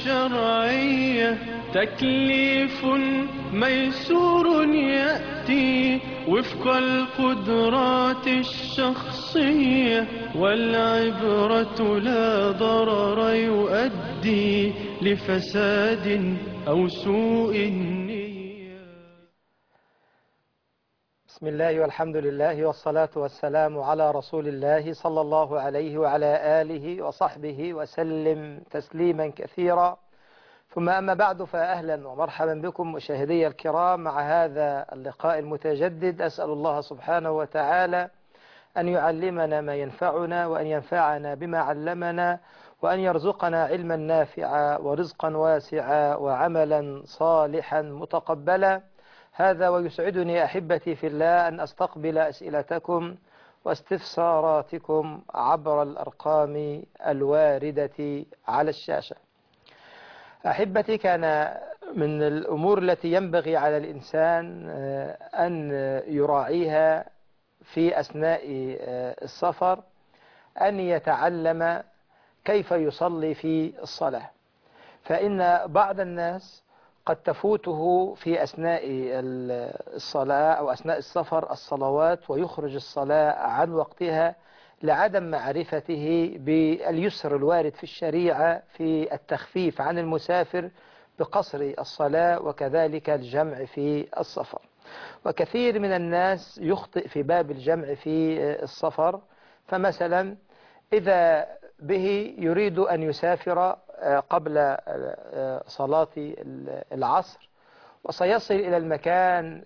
الشرعية تكليف ميسور يأتي وفق القدرات الشخصية، والعبرة لا ضرر يؤدي لفساد أو سوء النية. بسم الله والحمد لله والصلاة والسلام على رسول الله صلى الله عليه وعلى آله وصحبه وسلم تسليما كثيرا، ثم أما بعد، فأهلا ومرحبا بكم مشاهدي الكرام مع هذا اللقاء المتجدد. أسأل الله سبحانه وتعالى أن يعلمنا ما ينفعنا، وأن ينفعنا بما علمنا، وأن يرزقنا علما نافعا ورزقا واسعا وعملا صالحا متقبلا. هذا ويسعدني أحبتي في الله أن أستقبل أسئلتكم واستفساراتكم عبر الأرقام الواردة على الشاشة. أحبتي، كان من الأمور التي ينبغي على الإنسان أن يراعيها في أثناء السفر أن يتعلم كيف يصلي في الصلاة، فإن بعض الناس قد تفوته في أثناء الصلاة أو أثناء السفر الصلوات، ويخرج الصلاة عن وقتها لعدم معرفته باليسر الوارد في الشريعة في التخفيف عن المسافر بقصر الصلاة، وكذلك الجمع في السفر. وكثير من الناس يخطئ في باب الجمع في السفر، فمثلا إذا به يريد أن يسافر قبل صلاة العصر وسيصل إلى المكان،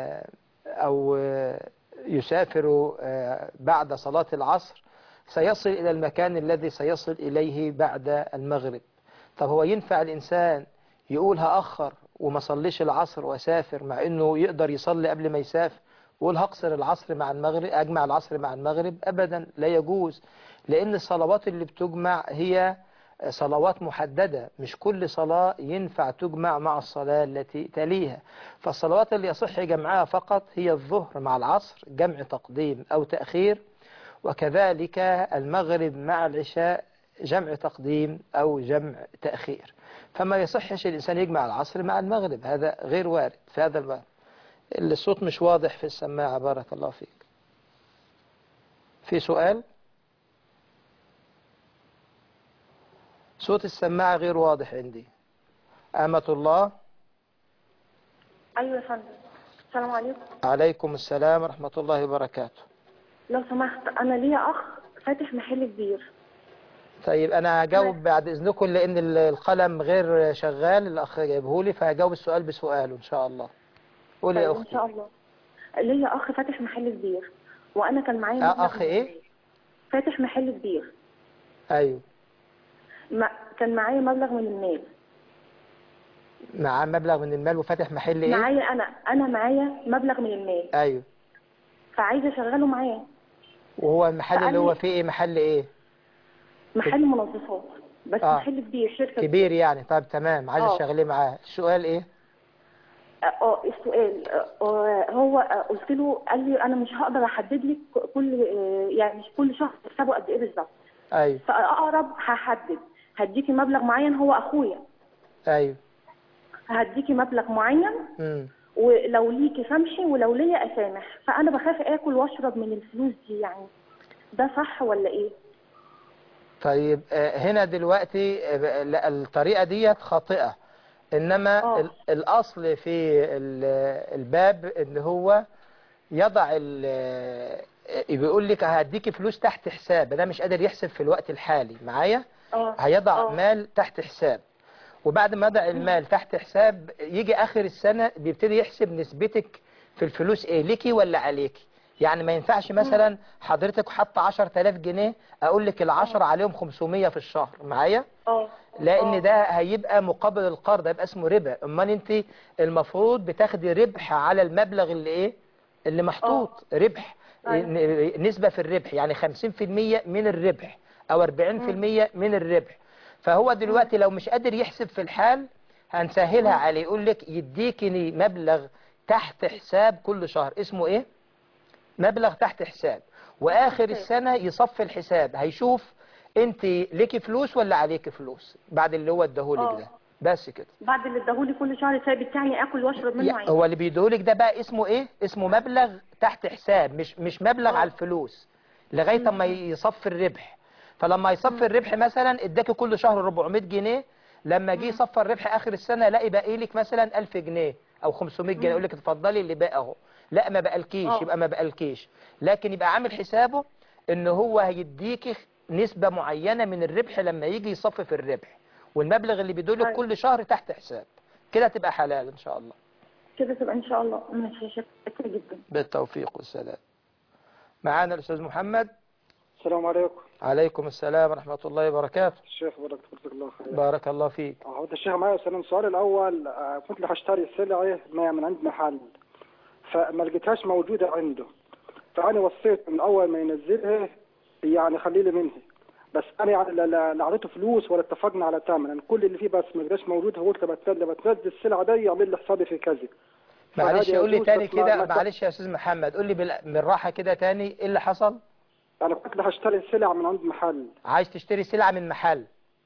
أو يسافر بعد صلاة العصر سيصل إلى المكان الذي سيصل إليه بعد المغرب. طب هو ينفع الإنسان يقول هأخر وما صليش العصر وأسافر، مع أنه يقدر يصلي قبل ما يسافر، ويقول هقصر العصر مع المغرب، أجمع العصر مع المغرب؟ أبدا، لا يجوز، لأن الصلوات اللي بتجمع هي صلوات محددة، مش كل صلاة ينفع تجمع مع الصلاة التي تليها. فالصلوات اللي يصح جمعها فقط هي الظهر مع العصر جمع تقديم أو تأخير، وكذلك المغرب مع العشاء جمع تقديم أو جمع تأخير. فما يصحش الإنسان يجمع العصر مع المغرب، هذا غير وارد في هذا الوقت. الصوت مش واضح في السماعة، بارك الله فيك. في سؤال؟ صوت السماعة غير واضح عندي. أمة الله. أيوة يا فندم. السلام عليكم. عليكم السلام ورحمة الله وبركاته. لو سمحت، أنا ليا أخ فاتح محل كبير. طيب أنا هجاوب بعد إذنكم، لأن القلم غير شغال، الأخ جايبهولي، فهجاوب السؤال بسؤاله إن شاء الله. قولي يا طيب أختي. إن شاء الله. ليا أخ فاتح محل كبير، وأنا كان معايا مبلغ أخ إيه؟ فاتح محل كبير. أيوه. كان معايا مبلغ من المال. معاه مبلغ من المال وفاتح محل إيه؟ معايا أنا معايا مبلغ من المال. أيوه. فعايزة أشغله معايا. وهو المحل اللي هو فيه إيه؟ محل إيه؟ محل منظفات، بس محل كبير، شركة كبير يعني. طيب تمام، عايز تشغليه معاه. السؤال إيه؟ السؤال هو قلت له، قال لي أنا مش هقدر أحدد لك يعني كل شهر حسابه قد إيه بالظبط. أيوه. فأقرب هحدد، هديكي مبلغ معين، هو أخويا. أيوه. هديكي مبلغ معين، ولو ليكي سامحي ولو ليا أسامح. فأنا بخاف آكل وأشرب من الفلوس دي، يعني ده صح ولا إيه؟ طيب هنا دلوقتي الطريقة دي خاطئة، إنما الأصل في الباب إن هو يضع بيقول لك هديكي فلوس تحت حساب، ده مش قادر يحسب في الوقت الحالي معايا، هيضع مال تحت حساب، وبعد ما يضع المال تحت حساب يجي آخر السنة بيبتدي يحسب نسبتك في الفلوس إيه، ليكي ولا عليكي. يعني ما ينفعش مثلا حضرتك حاطه 10,000 جنيه أقول لك ال10 عليهم 500 في الشهر معايا، لأن ده هيبقى مقابل القرض، هيبقى اسمه ربا. أمال أنت المفروض بتاخدي ربح على المبلغ اللي إيه اللي محطوط، ربح، نسبة في الربح، يعني 50% من الربح أو 40% من الربح. فهو دلوقتي لو مش قادر يحسب في الحال هنسهلها عليه، يقول لك يديكني مبلغ تحت حساب كل شهر، اسمه إيه؟ مبلغ تحت حساب، وآخر السنة يصفي الحساب، هيشوف انت ليكي فلوس ولا عليكي فلوس بعد اللي هو اداهولك ده؟ بس كده. بعد اللي اداهولي كل شهر ثابت يعني اكل واشرب منه عادي. هو اللي بيديهولك ده بقى اسمه ايه؟ اسمه مبلغ تحت حساب، مش مبلغ على الفلوس لغايه اما يصفي الربح. فلما يصفي الربح مثلا اداكي كل شهر 400 جنيه، لما جه يصفي الربح اخر السنه الاقي باقي لك مثلا 1000 جنيه او 500 جنيه، يقول لك اتفضلي اللي باقي اهو. لا ما بقالكيش، يبقى ما بقالكيش، لكن يبقى عامل حسابه ان هو هيديكي نسبه معينه من الربح لما يجي يصفي في الربح، والمبلغ اللي بيدولك كل شهر تحت حساب. كده تبقى حلال ان شاء الله. كده تبقى ان شاء الله. ماشي، شكرا جدا. بالتوفيق والسلام. معانا الاستاذ محمد. السلام عليكم. عليكم السلام ورحمة الله وبركاته. الشيخ بارك الله خير. بارك الله فيك. هو الشيخ معايا سلام. السؤال الأول، كنت هشتري سلعة من عند محل فما لقيتهاش موجودة عنده، فأنا وصيت من أول ما ينزلها يعني خلي لي منها، بس أنا يعني لا أعطيته فلوس ولا اتفقنا على ثمن، يعني كل اللي فيه بس ما لقيتهاش موجود. قلت بتنزل السلعة دي يعمل لي حسابي في كذا. معلش قول لي تاني كده، معلش يا أستاذ محمد قول لي بالراحة كده تاني إيه اللي حصل؟ أنا كنت هشتري سلعة من عند محل. عايز تشتري سلعة من محل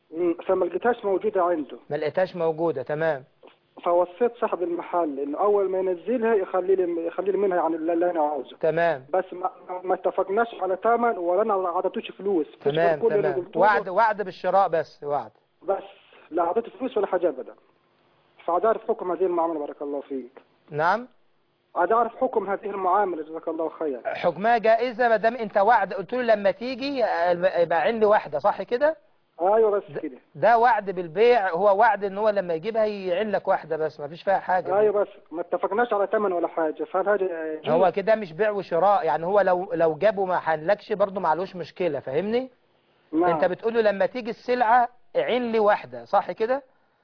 فما لقيتهاش موجودة عنده. ما لقيتهاش موجودة، تمام. فوصيت صاحب المحل انه اول ما ينزلها يخلي لي منها يعني اللي انا عاوزه، تمام. بس ما اتفقناش على ثمن ولا انا عطيتوش فلوس. تمام تمام. وعد بالشراء بس، وعد بس لا اعطيته فلوس ولا حاجه ابدا. فعايز اعرف حكم هذه المعامله بارك الله فيك. نعم، عايز اعرف حكم هذه المعامله جزاك الله خير. حكمها جائزه ما دام انت وعد قلت له لما تيجي يبقى عندي واحده، صح كده؟ ايوه بس كده. ده وعد بالبيع، هو وعد ان هو لما يجيبها يعين لك واحده بس، ما فيش فيها حاجه. ايوه بس ما اتفقناش على ثمن ولا حاجه، فهل هذا هو كده مش بيع وشراء، يعني هو لو جابه ما حلكش برضه معلوش مشكله، فاهمني؟ نعم. انت بتقول له لما تيجي السلعه عين لي واحده، صح كده؟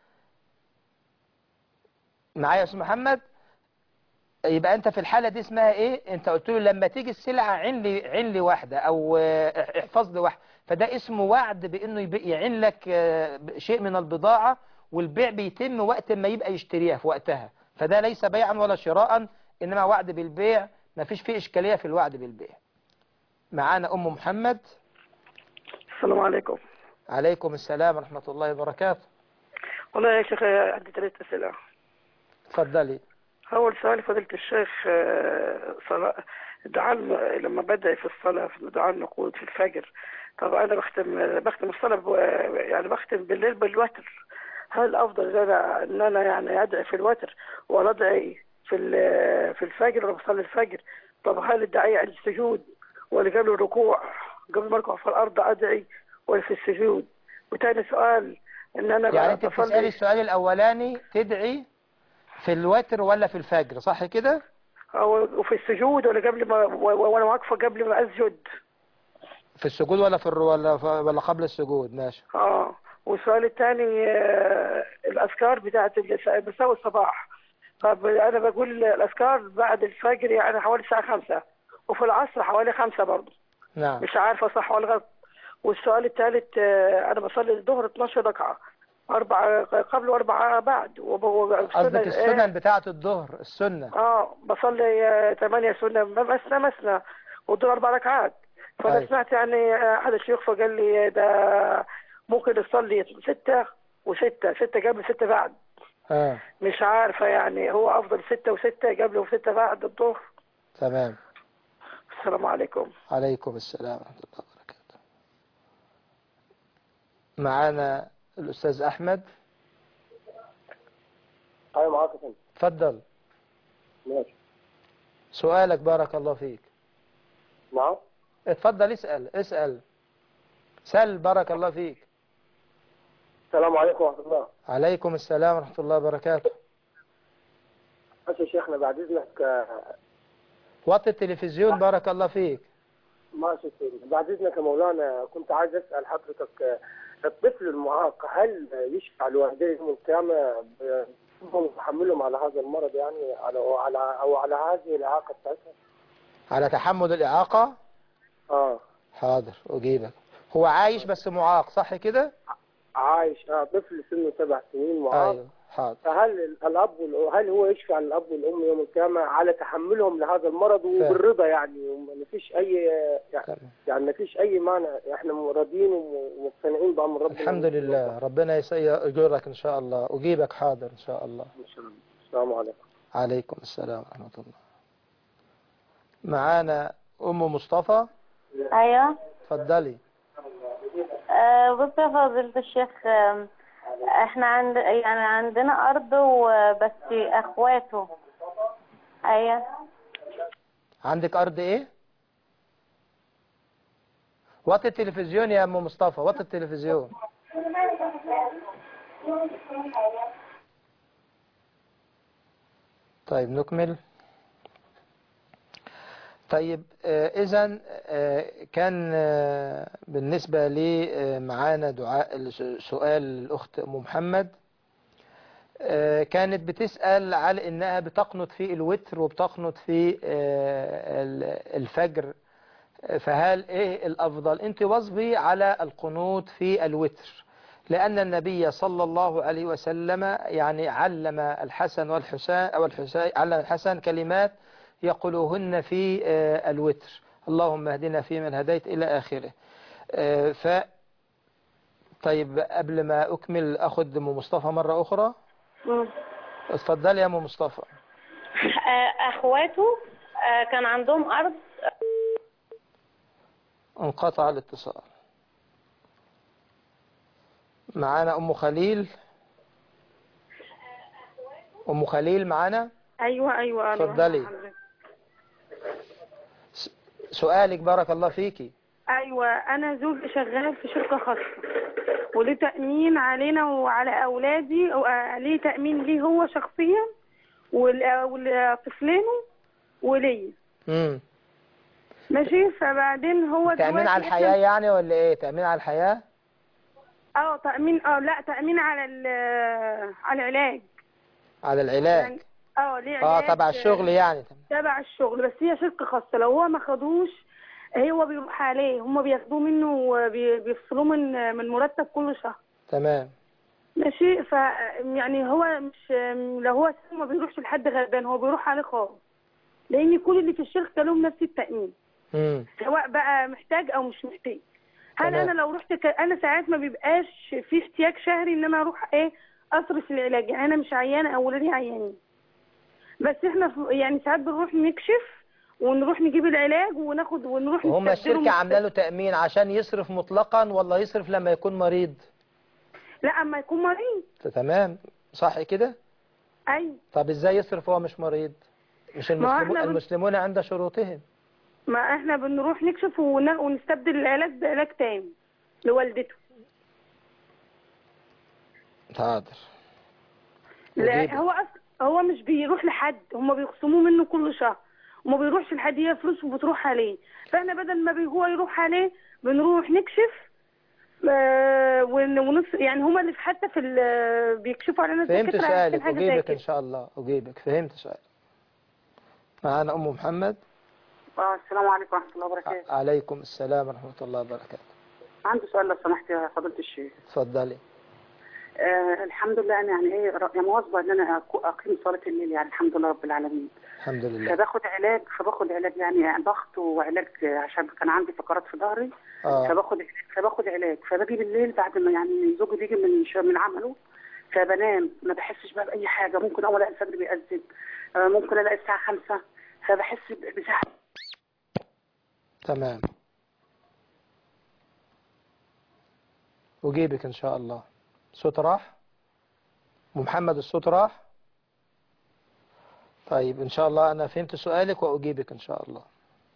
معايا يا استاذ محمد؟ يبقى انت في الحاله دي اسمها ايه؟ انت قلت له لما تيجي السلعه عين لي واحده او احفظ لي واحده، فده اسمه وعد بانه يعين لك شيء من البضاعه، والبيع بيتم وقت ما يبقى يشتريها في وقتها، فده ليس بيعا ولا شراء، انما وعد بالبيع، ما فيش فيه اشكاليه في الوعد بالبيع. معانا ام محمد. السلام عليكم. عليكم السلام ورحمه الله وبركاته. والله يا شيخ عندي 3 أسئلة. اتفضلي. أول سؤال فضيلة الشيخ، صلاة دعاء لما بدأ في الصلاة في دعاء النقود في الفجر. طب أنا بختم الصلاة يعني بختم بالليل بالوتر، هل أفضل إن أنا يعني أدعي في الوتر ولا أدعي في الفجر ولا بصلي الفجر؟ طب هل الدعاء عند السجود ولا قبل الركوع، قبل ما أركع في الأرض أدعي ولا في السجود؟ وتاني سؤال إن أنا يعني أنت بتسألي السؤال الأولاني تدعي في الوتر ولا في الفجر، صح كده؟ وفي السجود ولا قبل ما وانا واقفه قبل ما اسجد؟ في السجود ولا ولا قبل السجود؟ ماشي. والسؤال الثاني الاذكار بتاعت مساء الصباح. طب انا بقول الاذكار بعد الفجر يعني حوالي الساعه 5 وفي العصر حوالي 5 برضه. نعم. مش عارفه صح ولا غلط. والسؤال الثالث انا بصلي الظهر 12 ركعه، 4 قبل و4 بعد. قصدك السنن بتاعة الظهر، السنة؟ بصلي 8 سنة مثنى والظهر 4 ركعات. فأنا سمعت يعني أحد الشيوخ فقال لي ده ممكن تصلي 6 و6، 6 قبل 6 بعد. مش عارفة يعني هو أفضل 6 و6 قبل و6 بعد الظهر. تمام. السلام عليكم. عليكم السلام ورحمة الله وبركاته. معانا الأستاذ أحمد. أيوة معاك يا فندم. اتفضل. ماشي. سؤالك بارك الله فيك. نعم. اتفضل اسأل. سل بارك الله فيك. السلام عليكم ورحمة الله. عليكم السلام ورحمة الله وبركاته. ماشي يا شيخنا بعد إذنك. وطي التلفزيون بارك الله فيك. ماشي سيدي. بعد إذنك يا مولانا كنت عايز أسأل حضرتك، الطفل المعاق هل يشفع لوالديه يوم القيامة هم يحملهم على هذا المرض يعني على هذه الإعاقة بتاعتها؟ على تحمل الإعاقة؟ حاضر أجيبك. هو عايش بس معاق صح كده؟ عايش طفل سنه 7 سنين معاق. ايوه حاضر. فهل هل هو يشفع عن الاب والام يوم القيامه على تحملهم لهذا المرض وبالرضا يعني ما فيش اي يعني ما فيش اي مانع، احنا راضيين ومقتنعين بامر ربنا. الحمد لله، ربنا يجرك ان شاء الله. اجيبك حاضر ان شاء الله. ان شاء الله. السلام عليكم. عليكم السلام ورحمة الله. معانا ام مصطفى. ايوه اتفضلي. بص يا فضيلة الشيخ، احنا عندنا ارض وبس اخواته. ايوه. عندك ارض ايه؟ وطي التلفزيون يا ام مصطفى، وطي التلفزيون. طيب نكمل. طيب إذن كان بالنسبة لي معانا دعاء سؤال الأخت أم محمد، كانت بتسأل على إنها بتقنط في الوتر وبتقنط في الفجر، فهل إيه الأفضل؟ أنت واظبي على القنوت في الوتر، لأن النبي صلى الله عليه وسلم يعني علم الحسن والحسين علم الحسن كلمات يقولوهن في الوتر: اللهم اهدنا فيمن هديت إلى آخره. طيب قبل ما أكمل أخذ أم مصطفى مرة أخرى. اتفضلي يا أم مصطفى. أخواته كان عندهم أرض. انقطع الاتصال. معانا أم خليل. أم خليل معانا. أيوة اتفضلي. سؤالك بارك الله فيكي. أيوة، أنا زوجي شغال في شركة خاصة وليه تأمين علينا وعلى أولادي، ليه تأمين ليه هو شخصيا والطفلين وليا. ماشي. فبعدين هو تأمين على الحياة يعني ولا إيه؟ تأمين على الحياة؟ تأمين لا تأمين على العلاج. على العلاج يعني ليه علاج تبع الشغل يعني. تبع الشغل، بس هي شركة خاصة. لو هو ما خدوش هو بيروح عليه، هم بياخدوه منه وبيفصلوه من مرتب كل شهر. تمام. ماشي. يعني هو مش، لو هو ما بيروحش لحد غلبان، هو بيروح عليه خالص، لان كل اللي في الشركة لهم نفس التأمين، سواء بقى محتاج او مش محتاج. هل انا لو رحت انا ساعات ما بيبقاش في احتياج شهري ان انا اروح اصرف العلاج، يعني انا مش عيانه او ولادي عيانين، بس احنا يعني ساعات بنروح نكشف ونروح نجيب العلاج ونروح وهم الشركة عامله له تأمين عشان يصرف مطلقا ولا يصرف لما يكون مريض؟ لا، اما يكون مريض. تمام، صح كده؟ ايوه. طب ازاي يصرف وهو مش مريض؟ مش المسلمون عند شروطهم. ما احنا بنروح نكشف ونستبدل العلاج بعلاج تاني لوالدته. حاضر. لا، هو مش بيروح لحد، هم بيخصموه منه كل شهر وما بيروحش لحد، هي فلوسه بتروح عليه. فاحنا بدل ما هو يروح عليه بنروح نكشف يعني هما اللي حتى في بيكشفوا علينا. فهمت سؤالك، أجيبك إن شاء الله. أجيبك، فهمت سؤالك. معانا أم محمد. السلام عليكم ورحمة الله وبركاته. عليكم السلام ورحمة الله وبركاته. عندي سؤال لو سمحت يا فضيلة الشيخ. اتفضلي. الحمد لله، أنا يعني مواظبة إن أنا أقيم صلاة الليل، يعني الحمد لله رب العالمين. الحمد لله. فباخد علاج يعني ضغط وعلاج عشان كان عندي فقرات في ظهري. فباخد علاج، فباجي بالليل بعد ما يعني زوجي بيجي من عمله، فبنام ما بحسش بقى بأي حاجة. ممكن أول ألاقي الفجر بيأذن، ممكن ألاقي الساعة 5، فبحس بزعل. تمام، أجيبك إن شاء الله. الصوت راح؟ محمد الصوت راح؟ طيب إن شاء الله أنا فهمت سؤالك وأجيبك إن شاء الله.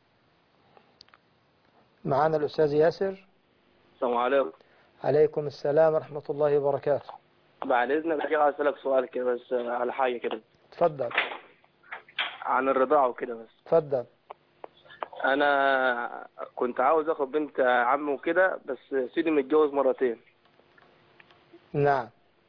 معانا الأستاذ ياسر. السلام عليكم. عليكم السلام ورحمة الله وبركاته. بعد إذنك عايز أسألك سؤال كده بس على حاجة كده. اتفضل. عن الرضاعة وكده بس. اتفضل. أنا كنت عاوز أخد بنت عمي وكده، بس سيدي متجوز مرتين. نعم.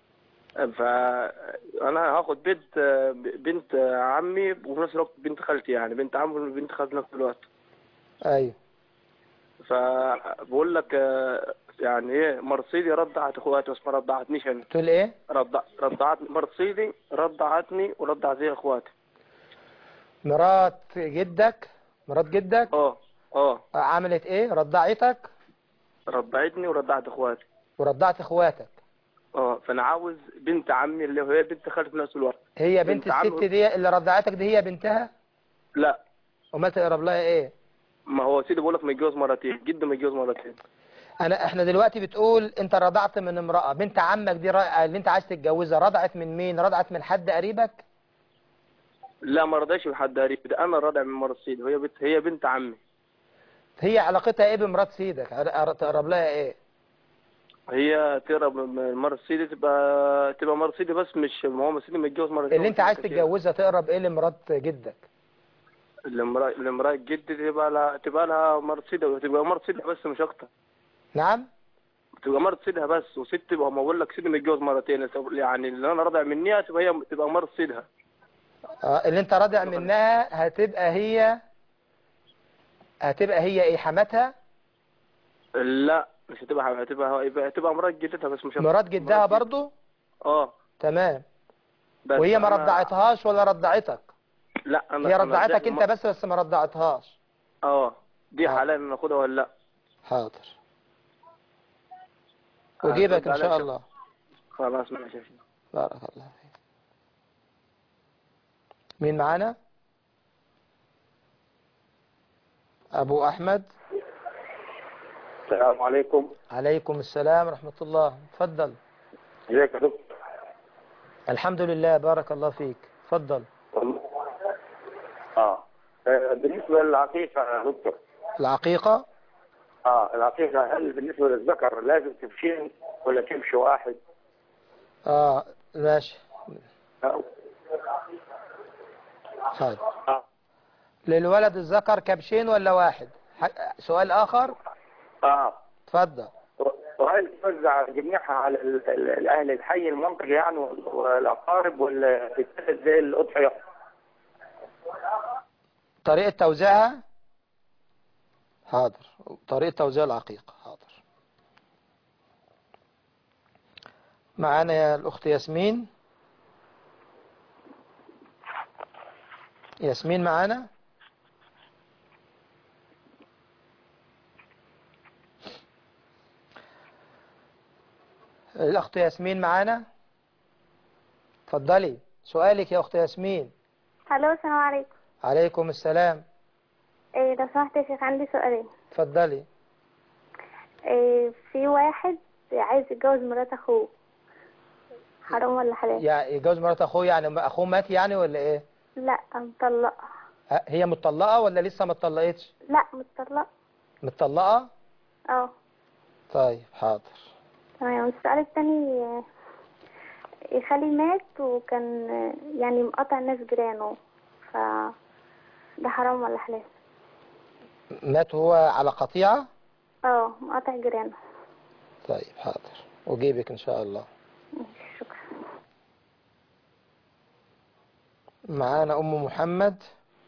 فأنا هاخد بنت عمي وفي نفس الوقت بنت خالتي، يعني بنت عمي وبنت خالتي في نفس الوقت. أيوه. فبقول لك يعني ايه مرسيدي رضعت اخواتي بس ما رضعتنيش انا. تقول ايه؟ رضعتني مرسيدي، رضعتني ورضعت زي اخواتي. مرات جدك؟ مرات جدك؟ عملت ايه؟ رضعتك؟ رضعتني ورضعت اخواتي. ورضعت اخواتك؟ فانا عاوز بنت عمي اللي هي بنت خالتي في نفس الوقت. هي بنت الست دي اللي رضعتك دي هي بنتها؟ لا. امال تقرب لها ايه؟ ما هو سيدي بقول لك متجوز مرتين، جده متجوز مرتين. احنا دلوقتي بتقول انت رضعت من امرأة، بنت عمك دي اللي انت عايز تتجوزها رضعت من مين؟ رضعت من حد قريبك؟ لا ما رضعش من حد قريب، ده انا رضع من مرات سيدي، هي بنت عمي. هي علاقتها ايه بمرات سيدك؟ تقرب لها ايه؟ هي تقرب من مرات سيدي، تبقى مرات سيدي بس مش هو سيدي متجوز مرتين. اللي انت عايز تتجوزها تقرب ايه لمرات جدك؟ الامرأة جدي تبقى لها مرات سيدي، وتبقى مرات سيدي بس مش اكتر. نعم؟ تبقى مرات سيدها بس، وست تبقى ما بقول لك سيدي متجوز مرتين، يعني اللي انا راضع منيها تبقى مرات سيدها. اللي انت راضع منها هتبقى هي ايه؟ حماتها؟ لا مش هتبقى مرات جدتها بس مش مرات جدها برضو؟ تمام. وهي ما رضعتهاش ولا رضعتك؟ لا هي رضعتك انت بس ما رضعتهاش. دي حلال ناخدها ولا لا؟ حاضر اجيبك ان شاء الله. خلاص ماشي. بارك الله فيك. مين معانا؟ ابو احمد. السلام عليكم. عليكم السلام ورحمة الله. اتفضل. ازيك يا دكتور؟ الحمد لله بارك الله فيك. اتفضل. بالنسبة للعقيقة يا دكتور. العقيقة؟ العقيقة هل بالنسبة للذكر لازم تمشين ولا تمشي واحد؟ ماشي. حاضر. للولد الذكر كبشين ولا واحد؟ سؤال آخر؟ اتفضل. وهل توزع جميعها على الأهل الحي المنطقة يعني والأقارب ولا تتخذ زي الأضحية؟ طريقة توزيعها؟ حاضر. طريقة توزيع العقيقة. حاضر. معانا يا الأخت ياسمين. ياسمين معانا؟ الأخت ياسمين معانا؟ اتفضلي سؤالك يا أخت ياسمين. الو السلام عليكم. عليكم السلام. لو سمحت يا شيخ عندي سؤالين. اتفضلي. في واحد عايز يتجوز مرات اخوه، حرام ولا حلال؟ يعني يتجوز مرات اخوه يعني اخوه مات يعني ولا ايه؟ لا مطلقة. هي متطلقة ولا لسه ما اتطلقتش؟ لا متطلقة. متطلقة؟ طيب حاضر. تمام. السؤال الثاني، خالي مات وكان يعني مقاطع الناس جيرانه، ف ده حرام ولا حلال؟ مات هو على قطيعة؟ مقاطع جيرانه. طيب حاضر وجيبك ان شاء الله. شكرا. معانا ام محمد.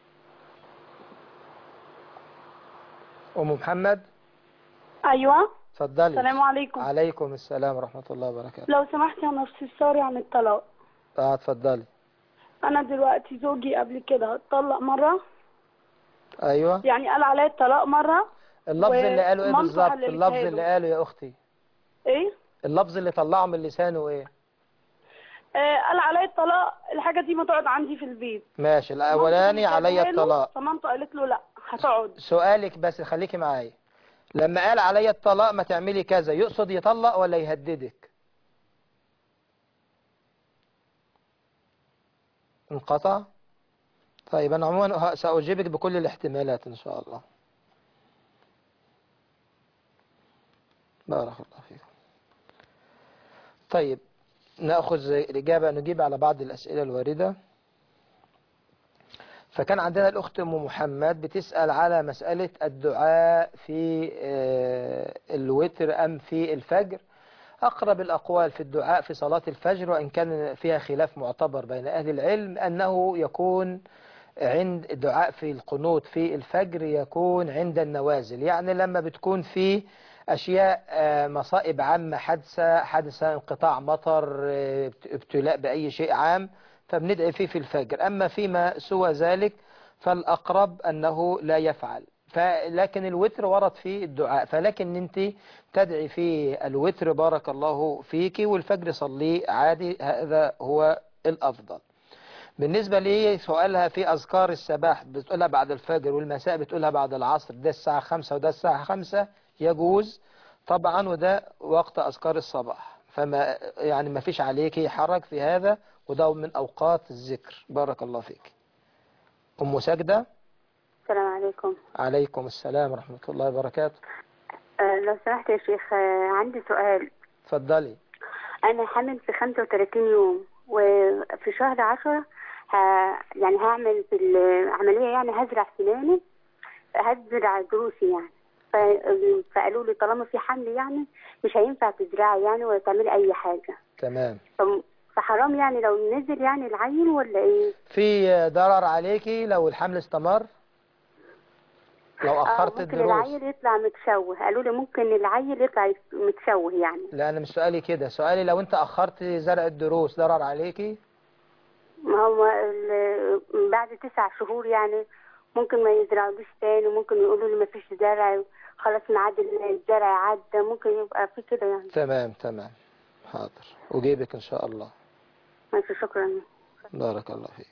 ام محمد. ايوه اتفضلي. السلام عليكم. عليكم السلام ورحمة الله وبركاته. لو سمحتي انا استفساري عن الطلاق. اتفضلي. انا دلوقتي زوجي قبل كده اتطلق مرة. ايوه. يعني قال عليا الطلاق مرة. اللفظ اللي قاله ايه بالظبط؟ اللفظ اللي قاله يا اختي ايه؟ اللفظ اللي طلعه من لسانه ايه؟ قال عليا الطلاق، الحاجة دي ما تقعد عندي في البيت. ماشي. الاولاني عليا الطلاق. فمامته قالت له لا هتقعد. سؤالك بس خليكي معايا. لما قال عليا الطلاق ما تعملي كذا، يقصد يطلق ولا يهددك؟ انقطع. طيب انا عموما سأجيبك بكل الاحتمالات ان شاء الله. بارك الله فيكم. طيب نأخذ الإجابة، نجيب على بعض الأسئلة الواردة. فكان عندنا الأخت أم محمد بتسأل على مسألة الدعاء في الوتر أم في الفجر. أقرب الأقوال في الدعاء في صلاة الفجر، وإن كان فيها خلاف معتبر بين أهل العلم، أنه يكون عند الدعاء في القنوت في الفجر يكون عند النوازل، يعني لما بتكون في أشياء مصائب عامة، حادثة انقطاع مطر، ابتلاء بأي شيء عام، فبندعي فيه في الفجر. أما فيما سوى ذلك فالأقرب أنه لا يفعل. لكن الوتر ورد فيه الدعاء، فلكن أنت تدعي في الوتر بارك الله فيك، والفجر صليه عادي، هذا هو الأفضل. بالنسبة لي سؤالها في أذكار الصباح بتقولها بعد الفجر، والمساء بتقولها بعد العصر، ده الساعة 5 وده الساعة 5 يجوز طبعا، وده وقت أذكار الصباح، فما يعني ما فيش عليك حرج في هذا، وده من أوقات الذكر. بارك الله فيك. أم سجدة. السلام عليكم. عليكم السلام ورحمة الله وبركاته. لو سمحت يا شيخ، عندي سؤال. اتفضلي. أنا حامل في 35 يوم، وفي شهر 10 يعني هعمل في العملية، يعني هزرع سناني، هزرع ضروسي يعني. فقالوا لي طالما في حمل يعني مش هينفع تزرعي يعني ولا تعملي أي حاجة. تمام. فحرام يعني لو نزل يعني العين ولا إيه؟ في ضرر عليكي لو الحمل استمر؟ لو أخرت ممكن الدروس العيل يطلع متشوه، قالوا لي ممكن العيل يطلع متشوه يعني. لا أنا مش سؤالي كده، سؤالي لو أنت أخرت زرع الدروس ضرر عليكي؟ ما هو بعد 9 شهور يعني ممكن ما يزرعوش تاني، ممكن يقولوا لي ما فيش زرع، خلاص ميعاد الزرع عدى، ممكن يبقى في كده يعني. تمام حاضر، أجيبك إن شاء الله. ماشي، شكرا. بارك الله فيك.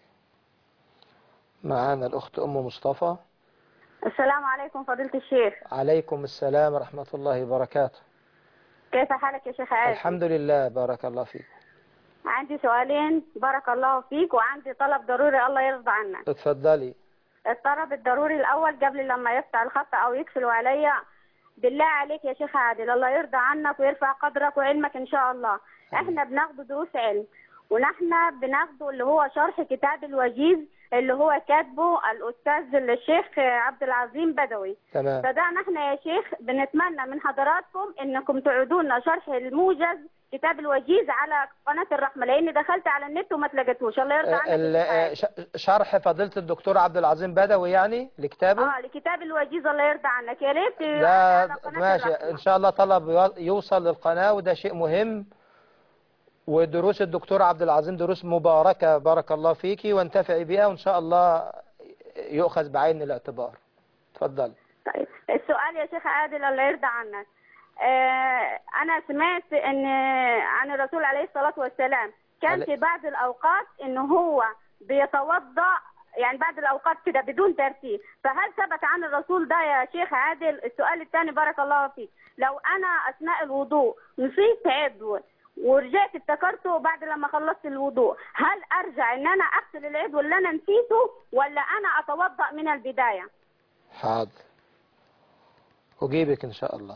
معانا الأخت أم مصطفى. السلام عليكم فضيلة الشيخ. عليكم السلام ورحمة الله وبركاته. كيف حالك يا شيخ عادل؟ الحمد لله، بارك الله فيك. عندي سؤالين بارك الله فيك، وعندي طلب ضروري الله يرضى عنك. اتفضلي. الطلب الضروري الأول قبل لما يفتح الخط أو يقفلوا عليا، بالله عليك يا شيخ عادل الله يرضى عنك ويرفع قدرك وعلمك إن شاء الله. احنا بناخد دروس علم، ونحن بناخده اللي هو شرح كتاب الوجيز اللي هو كاتبه الأستاذ الشيخ عبد العظيم بدوي. تمام. فده نحن يا شيخ بنتمنى من حضراتكم إنكم تعودوا لنا شرح الموجز كتاب الوجيز على قناة الرحمة، لأني دخلت على النت وما تلاقيتوش. الله يرضى عنك. شرح فضيلة الدكتور عبد العظيم بدوي يعني لكتابه؟ لكتاب الوجيز الله يرضى عنك، يا ريت ده ماشي إن شاء الله، طلب يوصل للقناة وده شيء مهم. ودروس الدكتور عبد العظيم دروس مباركة بارك الله فيكي، وانتفعي بها وإن شاء الله يؤخذ بعين الاعتبار. تفضل. طيب السؤال يا شيخ عادل الله يرضى عنك، أنا سمعت إن عن الرسول عليه الصلاة والسلام كان في بعض الأوقات إنه هو بيتوضأ يعني بعد الأوقات كده بدون ترتيب، فهل ثبت عن الرسول ده يا شيخ عادل؟ السؤال الثاني بارك الله فيك، لو أنا أثناء الوضوء نسيت عضو ورجعت افتكرته بعد لما خلصت الوضوء، هل ارجع ان انا اغسل العضو اللي انا نسيته ولا انا اتوضا من البدايه؟ حاضر، اجيبك ان شاء الله.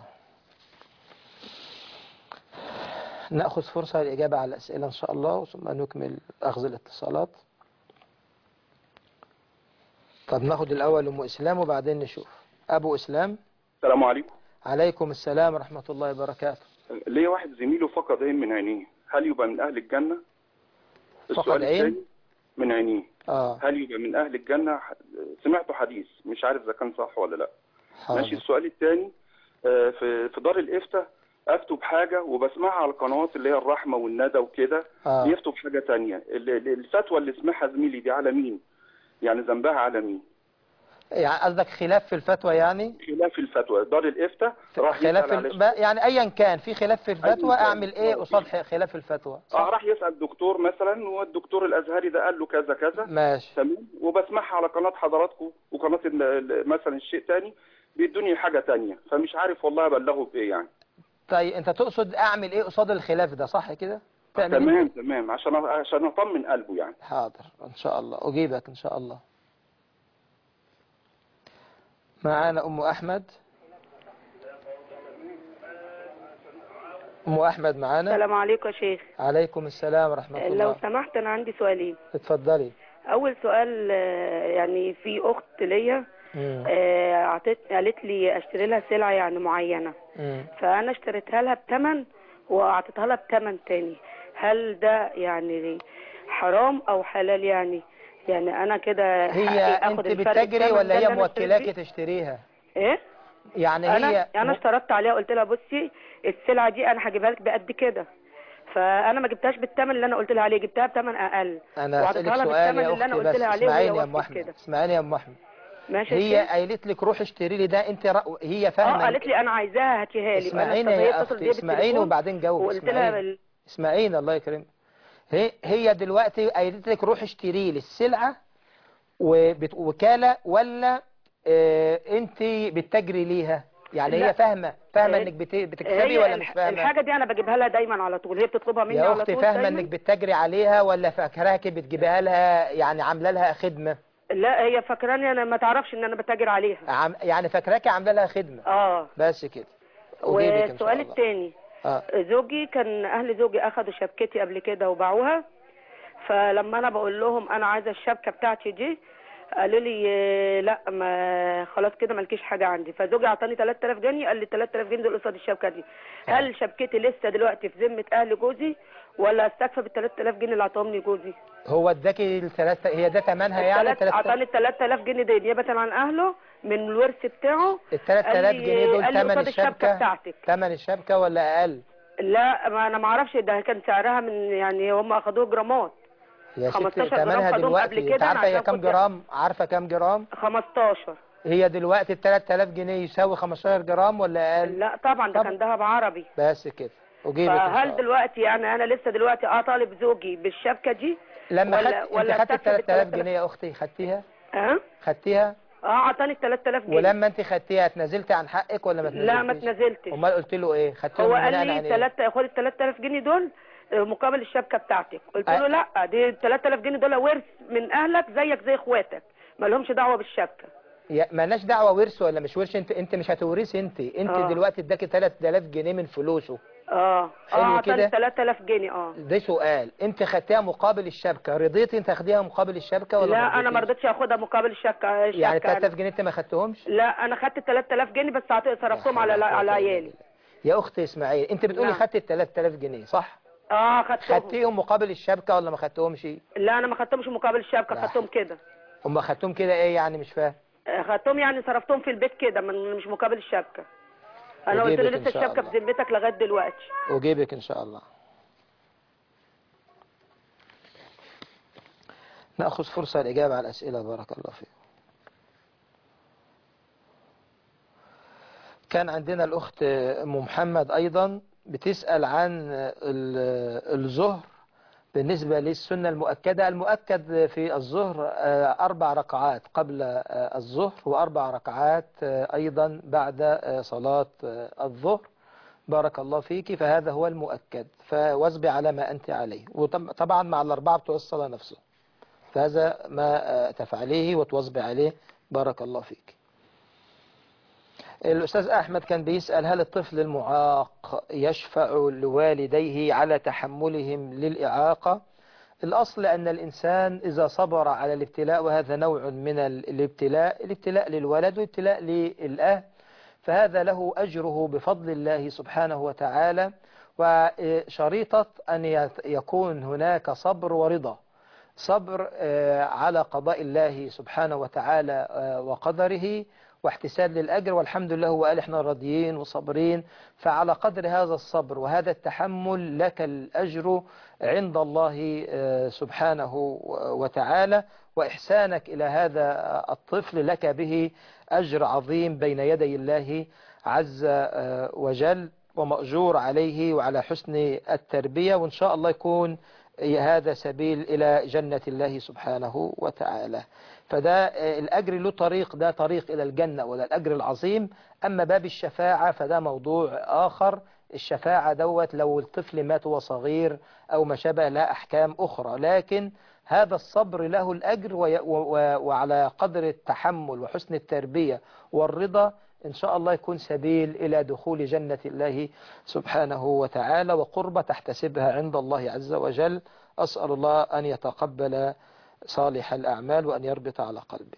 ناخذ فرصه للاجابه على الاسئله ان شاء الله، ثم نكمل اخذ الاتصالات. طب ناخذ الاول ام اسلام وبعدين نشوف ابو اسلام. السلام عليكم. عليكم السلام ورحمه الله وبركاته. ليه واحد زميله فقد عين من عينيه، هل يبقى من أهل الجنة؟ فقد عين من عينيه. هل يبقى من أهل الجنة؟ سمعته حديث مش عارف إذا كان صح ولا لا. ماشي. السؤال الثاني، في دار الإفتاء أفتوا بحاجة وبسمعها على القنوات اللي هي الرحمة والندى وكده، يفتوا بحاجة تانية. الفتوى اللي سمعها زميلي دي على مين؟ يعني ذنبها على مين؟ يعني قصدك خلاف في الفتوى يعني؟ خلاف الفتوى، دار الإفتاء راح خلاف يعني أيا كان في خلاف في الفتوى، أعمل إيه قصاد خلاف الفتوى؟ راح يسأل الدكتور مثلا، والدكتور الأزهري ده قال له كذا كذا. ماشي. تمام. وبسمعها على قناة حضراتكم وقناة مثلا الشيء تاني بيدوني حاجة تانية، فمش عارف والله أبلغه بإيه يعني. طيب أنت تقصد أعمل إيه قصاد الخلاف ده، صح كده؟ تمام تمام، عشان أطمن قلبه يعني. حاضر إن شاء الله أجيبك إن شاء الله. معانا أم أحمد. أم أحمد معانا. السلام عليكم يا شيخ. عليكم السلام ورحمة الله. لو سمحت أنا عندي سؤالين. اتفضلي. أول سؤال، يعني في أخت ليا قالت لي أشتري لها سلعة يعني معينة، فأنا اشتريتها لها بثمن وأعطيتها لها بثمن تاني، هل ده يعني حرام أو حلال يعني؟ يعني انا كده هي انت بتجري ولا هي موكلاكي تشتريها؟ ايه يعني هي انا اشترطت عليها، قلت لها بصي السلعه دي انا هجيبها لك بقد كده، فانا ما جبتهاش بالثمن اللي انا قلت لها عليه، جبتها بثمن اقل. انا اسالك سؤال يا اختي بس، اسمعيني يا ام احمد، اسمعيني يا ام احمد. ماشي. هي قالت لك روحي اشتري لي ده، انت هي فاهمه؟ قالت لي انا عايزاها هاتيها لي. اسمعيني يا اختي، اسمعيني وبعدين جاوبي. وقلت لها اسمعيني الله يكرمك. هي دلوقتي قالت لك روحي اشتري لي السلعه وكاله ولا انت بتجري ليها؟ يعني هي فاهمه انك بتكسبي ولا مش فاهمه؟ الحاجه دي انا بجيبها لها دايما على طول، هي بتطلبها مني على طول. يا اختي فاهمه انك بتجري عليها ولا فاكراكي بتجيبها لها يعني عامله لها خدمه؟ لا هي فاكراني انا ما تعرفش ان انا بتاجر عليها. يعني فاكراكي عامله لها خدمه. بس كده. والسؤال الثاني، زوجي كان اهل زوجي اخذوا شبكتي قبل كده وباعوها، فلما انا بقول لهم انا عايزه الشبكه بتاعتي دي قالوا لي لا ما خلاص كده مالكيش حاجه عندي. فزوجي اعطاني 3000 جنيه، قال لي 3000 جنيه دول قصاد الشبكه دي. هل شبكتي لسه دلوقتي في ذمه اهل جوزي ولا استكفى بال 3000 جنيه اللي اعطاهم لي جوزي؟ هو اداكي هي ده ثمنها يعني؟ اعطاني 3000 جنيه دي نيابه عن اهله من الورث بتاعه. ال 3000 جنيه دول ثمن الشبكه بتاعتك؟ ثمن الشبكه ولا اقل؟ لا ما انا ما اعرفش، ده كان سعرها من يعني هم اخذوه جرامات. يا ستي ثمنها دلوقتي انت عارفه هي كام جرام؟ عارفه كام جرام؟ 15. هي دلوقتي ال 3000 جنيه يساوي 15 جرام ولا اقل؟ لا طبعا ده كان ذهب عربي. بس كده. فهل دلوقتي يعني انا لسه دلوقتي طالب زوجي بالشبكه دي لما انت خدت ال 3000 جنيه يا اختي خدتيها؟ خدتيها؟ اعطاني 3000 جنيه. ولما انت خدتيها اتنازلتي عن حقك ولا ما اتنازلتيش؟ لا ما اتنازلتش. امال قلت له ايه؟ خدتهم هو قال لي خد ال 3000 جنيه دول مقابل الشبكه بتاعتك. قلت له لا دي 3000 جنيه دول ورث من اهلك زيك زي اخواتك، ما لهمش دعوه بالشبكه. مالناش دعوه ورث ولا مش ورث، انت مش هتورثي. انت دلوقتي اداكي 3000 جنيه من فلوسه. حلو كده. 3000 جنيه. ده سؤال، انت خدتيها مقابل الشبكه، رضيتي انت تاخديها مقابل الشبكه ولا؟ لا انا ما رضيتش اخدها مقابل الشبكه. يعني 3000 جنيه انت ما خدتهمش؟ لا انا خدت 3000 جنيه بس صرفتهم على عيالي. يا اختي اسمعي، انت بتقولي خدت ال 3000 جنيه صح؟ خدتهم. خدتيهم مقابل الشبكه ولا ما خدتهمش؟ لا انا ما خدتهمش مقابل الشبكه، خدتهم كده. هم خدتهم كده ايه يعني؟ مش فاهم. خدتهم يعني صرفتهم في البيت كده مش مقابل الشبكه. انا قلت له لسه الشبكه في ذمتك لغايه دلوقتي. اجيبك ان شاء الله. ناخذ فرصه الاجابه على الاسئله. بارك الله فيك. كان عندنا الاخت ام محمد ايضا بتسال عن الظهر بالنسبة للسنة المؤكدة. المؤكد في الظهر 4 ركعات قبل الظهر و4 ركعات أيضا بعد صلاة الظهر. بارك الله فيك. فهذا هو المؤكد، فواظبي على ما أنت عليه، وطبعا مع ال4 بتوع الصلاة نفسه، فهذا ما تفعليه وتواظبي عليه. بارك الله فيك. الأستاذ أحمد كان بيسأل هل الطفل المعاق يشفع لوالديه على تحملهم للإعاقة؟ الأصل أن الإنسان إذا صبر على الابتلاء، وهذا نوع من الابتلاء للولد وابتلاء للأهل، فهذا له أجره بفضل الله سبحانه وتعالى، وشريطة أن يكون هناك صبر ورضا. صبر على قضاء الله سبحانه وتعالى وقدره، واحتساب للأجر، والحمد لله وقال احنا راضيين وصابرين. فعلى قدر هذا الصبر وهذا التحمل لك الأجر عند الله سبحانه وتعالى، وإحسانك إلى هذا الطفل لك به أجر عظيم بين يدي الله عز وجل، ومأجور عليه وعلى حسن التربية، وإن شاء الله يكون هذا سبيل إلى جنة الله سبحانه وتعالى. فده الأجر له طريق، ده طريق إلى الجنة وده الأجر العظيم. أما باب الشفاعة فده موضوع آخر. الشفاعة دوت لو الطفل مات وهو صغير أو ما شابه لها أحكام أخرى، لكن هذا الصبر له الأجر، وعلى قدر التحمل وحسن التربية والرضا إن شاء الله يكون سبيل إلى دخول جنة الله سبحانه وتعالى وقربة تحتسبها عند الله عز وجل. أسأل الله أن يتقبل صالح الأعمال وأن يربط على قلبك.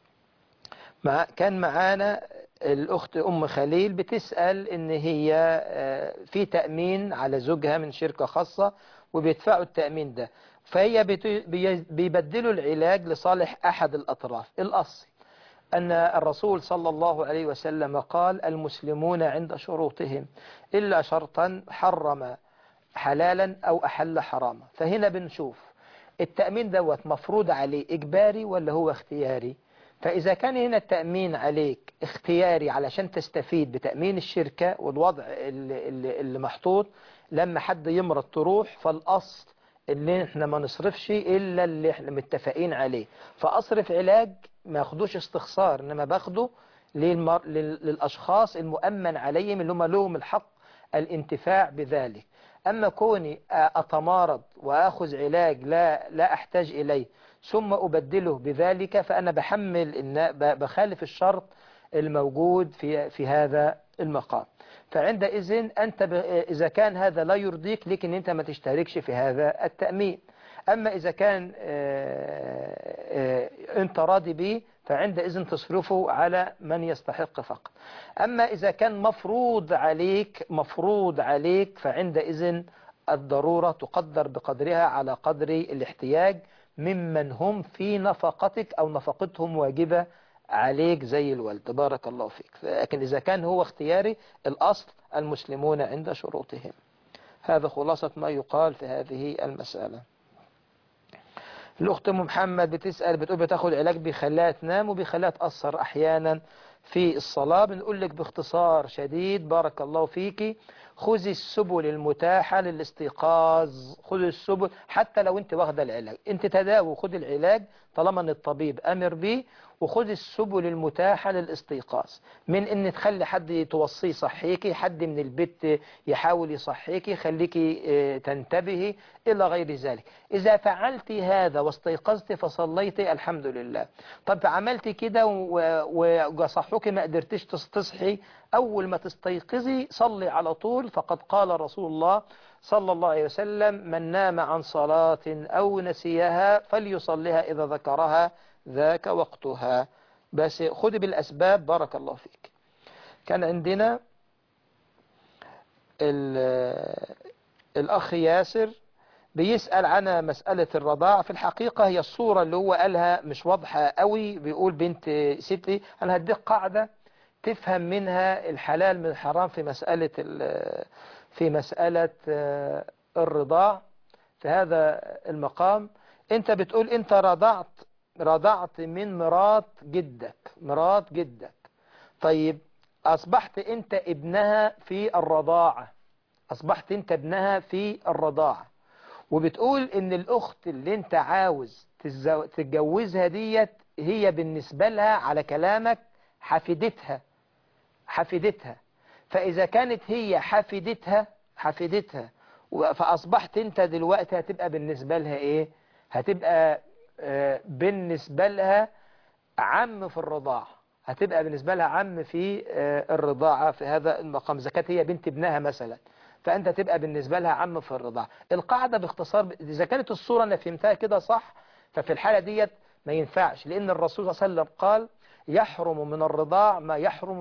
كان معانا الأخت أم خليل بتسأل إن هي في تأمين على زوجها من شركة خاصة وبيدفعوا التأمين ده، فهي بيبدلوا العلاج لصالح أحد الأطراف. الأصل أن الرسول صلى الله عليه وسلم قال المسلمون عند شروطهم إلا شرطا حرم حلالا أو أحل حراما. فهنا بنشوف التأمين دوت مفروض عليه إجباري ولا هو اختياري. فإذا كان هنا التأمين عليك اختياري علشان تستفيد بتأمين الشركة والوضع اللي محطوط لما حد يمرض تروح، فالأصل اللي احنا ما نصرفش إلا اللي احنا متفقين عليه. فأصرف علاج ما أخدوش استخسار، إنما باخده للأشخاص المؤمن عليهم اللي هم لهم الحق الانتفاع بذلك. أما كوني أتمارض وأخذ علاج لا أحتاج إليه ثم أبدله بذلك، فأنا بخالف الشرط الموجود في هذا المقام. فعندئذ أنت إذا كان هذا لا يرضيك لكن أنت ما تشتركش في هذا التأمين. أما إذا كان أنت راضي به فعندئذ تصرفه على من يستحق فقط. أما إذا كان مفروض عليك فعندئذ الضرورة تقدر بقدرها على قدر الاحتياج ممن هم في نفقتك أو نفقتهم واجبة عليك زي الوالد. بارك الله فيك. لكن إذا كان هو اختياري الأصل المسلمون عند شروطهم. هذا خلاصة ما يقال في هذه المسألة. الأخت محمد بتقول بتاخد علاج بيخليها تنام وبيخليها تأثر أحيانا في الصلاة. بنقول لك باختصار شديد بارك الله فيكي خذي السبل المتاحة للاستيقاظ. خذي السبل حتى لو انت واخده العلاج، انت تداوي وخذي العلاج طالما ان الطبيب امر به، وخذي السبل المتاحة للاستيقاظ من ان تخلي حد يتوصيه يصحيكي، حد من البيت يحاول يصحيكي، خليكي تنتبهي إلى غير ذلك. إذا فعلت هذا واستيقظت فصليت الحمد لله. طب عملت كده وصحوك ما قدرتش تصحي، أول ما تستيقظي صلي على طول. فقد قال رسول الله صلى الله عليه وسلم من نام عن صلاة أو نسيها فليصليها إذا ذكرها ذاك وقتها. بس خذ بالأسباب. بارك الله فيك. كان عندنا الأخ ياسر بيسأل عن مسألة الرضاعة. في الحقيقة هي الصورة اللي هو قالها مش واضحة قوي. بيقول بنت ستي، أنا هديك قاعدة تفهم منها الحلال من الحرام في مسألة الرضاع. في هذا المقام انت بتقول انت رضعت من مرات جدك. طيب أصبحت أنت ابنها في الرضاعة، وبتقول إن الأخت اللي أنت عاوز تتجوزها ديت هي بالنسبة لها على كلامك حفيدتها. فإذا كانت هي حفيدتها فأصبحت أنت دلوقتي هتبقى بالنسبة لها إيه؟ هتبقى بالنسبة لها عم في الرضاعة. في هذا المقام. إذا كانت هي بنت ابنها مثلا فأنت تبقى بالنسبة لها عم في الرضاعة. القاعدة باختصار إذا كانت الصورة أنا فهمتها كده صح، ففي الحالة ديت ما ينفعش، لأن الرسول صلى الله عليه وسلم قال يحرم من الرضاع ما يحرم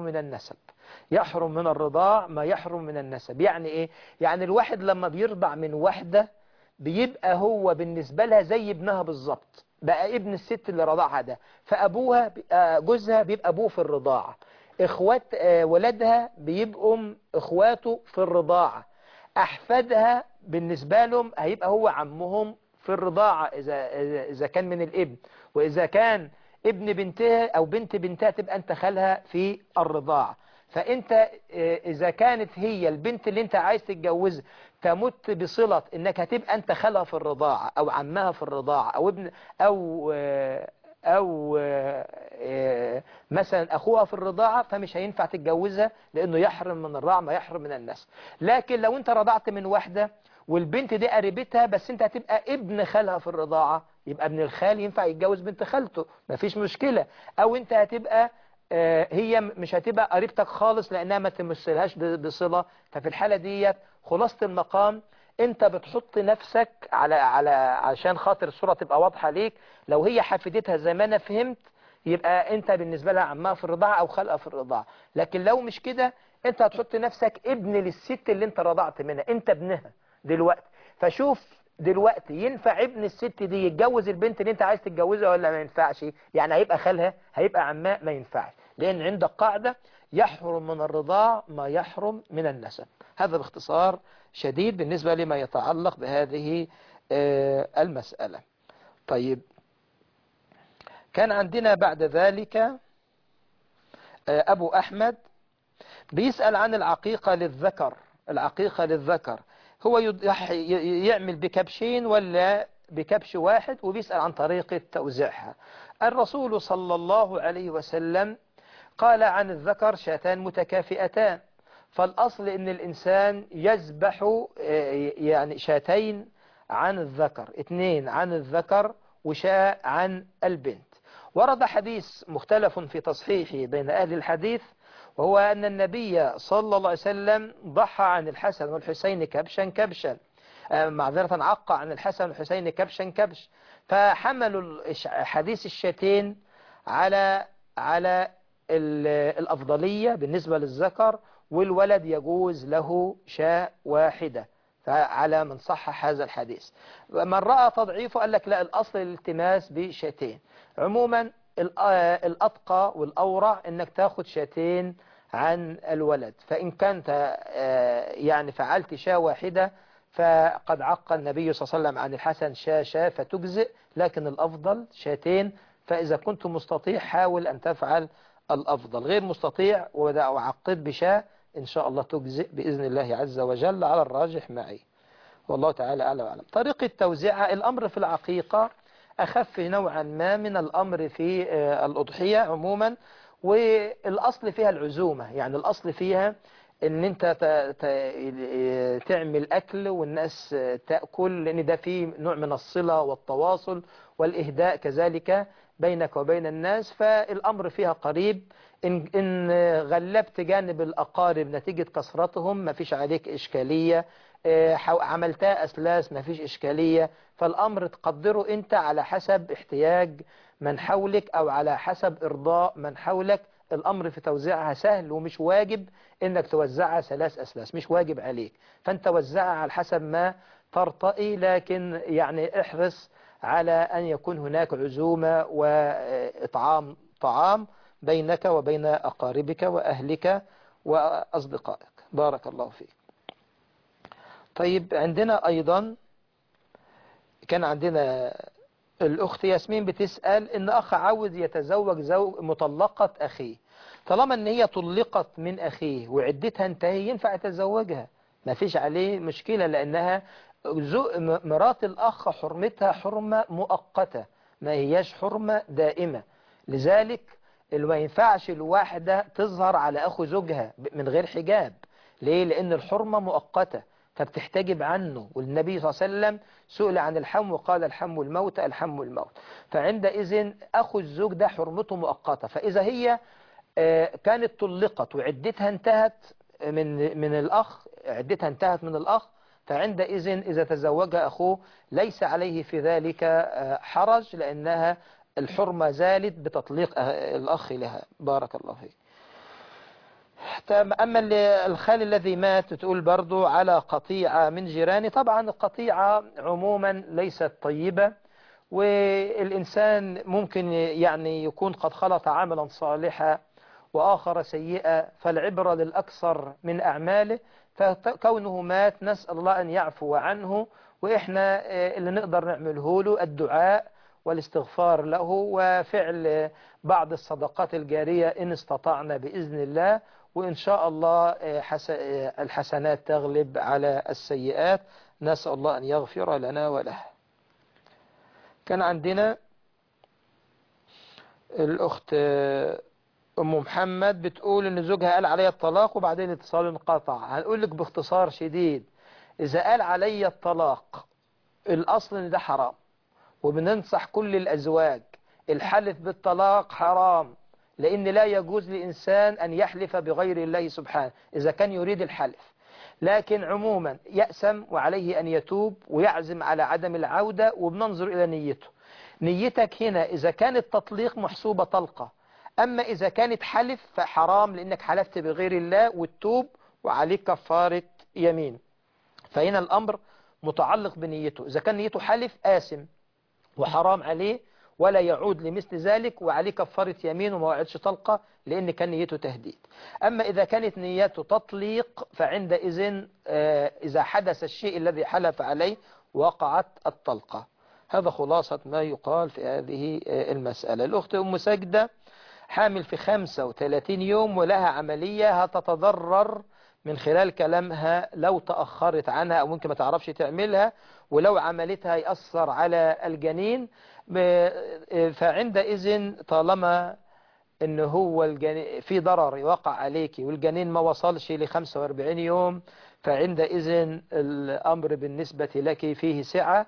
من النسب. يعني إيه؟ يعني الواحد لما بيرضع من واحدة بيبقى هو بالنسبة لها زي ابنها بالظبط، بقى ابن الست اللي رضعها ده. فأبوها جوزها بيبقى أبوه في الرضاعة، إخوات ولدها بيبقوا إخواته في الرضاعة، أحفادها بالنسبة لهم هيبقى هو عمهم في الرضاعة إذا كان من الابن، وإذا كان ابن بنتها أو بنت بنتها تبقى أنت خالها في الرضاعة. فأنت إذا كانت هي البنت اللي أنت عايز تتجوزها تمت بصلة إنك هتبقى أنت خالها في الرضاعة أو عمها في الرضاعة أو ابن أو مثلا أخوها في الرضاعة، فمش هينفع تتجوزها لأنه يحرم من الرضاعة ما يحرم من النسب. لكن لو أنت رضعت من واحدة والبنت دي قريبتها بس أنت هتبقى ابن خالها في الرضاعة، يبقى ابن الخال ينفع يتجوز بنت خالته مفيش مشكلة. أو أنت هتبقى هي مش هتبقى قريبتك خالص لأنها ما تمثلهاش بصلة. ففي الحالة دي خلاصة المقام انت بتحط نفسك عشان خاطر الصورة تبقى واضحة ليك. لو هي حفيدتها زي ما انا فهمت يبقى انت بالنسبة لها عمها في الرضاعة او خالها في الرضاعة. لكن لو مش كده انت هتحط نفسك ابن للست اللي انت رضعت منها، انت ابنها دلوقتي. فشوف دلوقتي ينفع ابن الست دي يتجوز البنت اللي انت عايز تتجوزها ولا ما ينفعش؟ يعني هيبقى خالها، هيبقى عمها؟ ما ينفعش، لأن عندك قاعدة يحرم من الرضاع ما يحرم من النسب. هذا باختصار شديد بالنسبة لما يتعلق بهذه المسألة. طيب، كان عندنا بعد ذلك أبو أحمد بيسأل عن العقيقة للذكر. العقيقة للذكر هو يعمل بكبشين ولا بكبش واحد، وبيسأل عن طريقة توزيعها. الرسول صلى الله عليه وسلم قال عن الذكر شاتان متكافئتان، فالأصل إن الإنسان يذبح يعني شاتين عن الذكر، 2 عن الذكر وشاء عن البنت. ورد حديث مختلف في تصحيحه بين أهل الحديث، وهو أن النبي صلى الله عليه وسلم ضحى عن الحسن والحسين كبشا معذرة عق عن الحسن والحسين كبش، فحملوا حديث الشاتين على الأفضلية بالنسبة للذكر، والولد يجوز له شاة واحدة، فعلى من صحح هذا الحديث. من رأى تضعيفه قال لك لا، الأصل الالتماس بشاتين. عموما الأتقى والأورع انك تاخد شاتين عن الولد، فإن كنت يعني فعلت شاة واحدة فقد عق النبي صلى الله عليه وسلم عن الحسن شاة فتجزئ، لكن الأفضل شاتين. فإذا كنت مستطيع حاول أن تفعل الأفضل، غير مستطيع وعقد بشاة إن شاء الله تجزئ بإذن الله عز وجل على الراجح معي، والله تعالى أعلى وأعلم. طريقة توزيعها، الأمر في العقيقة أخف نوعا ما من الأمر في الأضحية عموما، والأصل فيها العزومة، يعني الأصل فيها ان انت تعمل اكل والناس تأكل، لان ده فيه نوع من الصلة والتواصل والإهداء كذلك بينك وبين الناس، فالأمر فيها قريب. إن غلبت جانب الأقارب نتيجة كثرتهم ما فيش عليك إشكالية، عملتها أسلاس ما فيش إشكالية، فالأمر تقدره أنت على حسب احتياج من حولك أو على حسب إرضاء من حولك. الأمر في توزيعها سهل، ومش واجب إنك توزعها 3 أسلاس، مش واجب عليك، فأنت وزعها على حسب ما ترتقي، لكن يعني احرص على أن يكون هناك عزومة وإطعام طعام بينك وبين أقاربك وأهلك وأصدقائك. بارك الله فيك. طيب، عندنا أيضا كان عندنا الأخت ياسمين بتسأل إن أخ عاوز يتزوج مطلقة أخيه، طالما إن هي طلقت من أخيه وعدتها انتهي ينفع يتزوجها، ما فيش عليه مشكلة، لأنها مرات الأخ حرمتها حرمة مؤقتة ما هياش حرمة دائمة، لذلك ما ينفعش الواحدة تظهر على أخو زوجها من غير حجاب. ليه؟ لأن الحرمة مؤقتة فبتحتجب عنه، والنبي صلى الله عليه وسلم سئل عن الحم وقال الحم الموت الحم الموت، فعندئذ أخو الزوج ده حرمته مؤقتة. فإذا هي كانت طلقت وعدتها انتهت من الأخ، عدتها انتهت من الأخ، فعندئذ إذا تزوجها أخوه ليس عليه في ذلك حرج، لأنها الحرمة زالت بتطليق الأخ لها. بارك الله فيك. أما الخال الذي مات تقول برضو على قطيعة من جيراني، طبعا القطيعة عموما ليست طيبة، والإنسان ممكن يعني يكون قد خلط عملا صالحا وآخر سيئا، فالعبرة للأكثر من أعماله، فكونه مات نسأل الله أن يعفو عنه، وإحنا اللي نقدر نعمله له الدعاء والاستغفار له وفعل بعض الصدقات الجارية إن استطعنا بإذن الله، وإن شاء الله الحسنات تغلب على السيئات، نسأل الله أن يغفر لنا وله. كان عندنا الأخت أم محمد بتقول إن زوجها قال علي الطلاق وبعدين اتصال انقطع. هنقول لك باختصار شديد، إذا قال علي الطلاق الأصل إن ده حرام، وبننصح كل الأزواج الحلف بالطلاق حرام، لأن لا يجوز لإنسان أن يحلف بغير الله سبحانه إذا كان يريد الحلف، لكن عموما يأسم وعليه أن يتوب ويعزم على عدم العودة، وبننظر إلى نيته. نيتك هنا إذا كانت تطليق محسوبة طلقة، أما إذا كانت حلف فحرام لأنك حلفت بغير الله، والتوب وعليك كفارة يمين. فهنا الأمر متعلق بنيته. إذا كان نيته حلف آثم وحرام عليه ولا يعود لمثل ذلك، وعليه كفارة يمين وما وعدش طلقة لأن كان نيته تهديد. أما إذا كانت نيته تطليق فعندئذ إذا حدث الشيء الذي حلف عليه وقعت الطلقة. هذا خلاصة ما يقال في هذه المسألة. الأخت أم سجدة حامل في 35 يوم ولها عملية، هتتضرر من خلال كلامها لو تأخرت عنها أو ممكن ما تعرفش تعملها، ولو عملتها يأثر على الجنين. فعندئذ طالما إن هو الجنين في ضرر يوقع عليك والجنين ما وصلش ل 45 يوم، فعندئذ الأمر بالنسبة لك فيه سعة،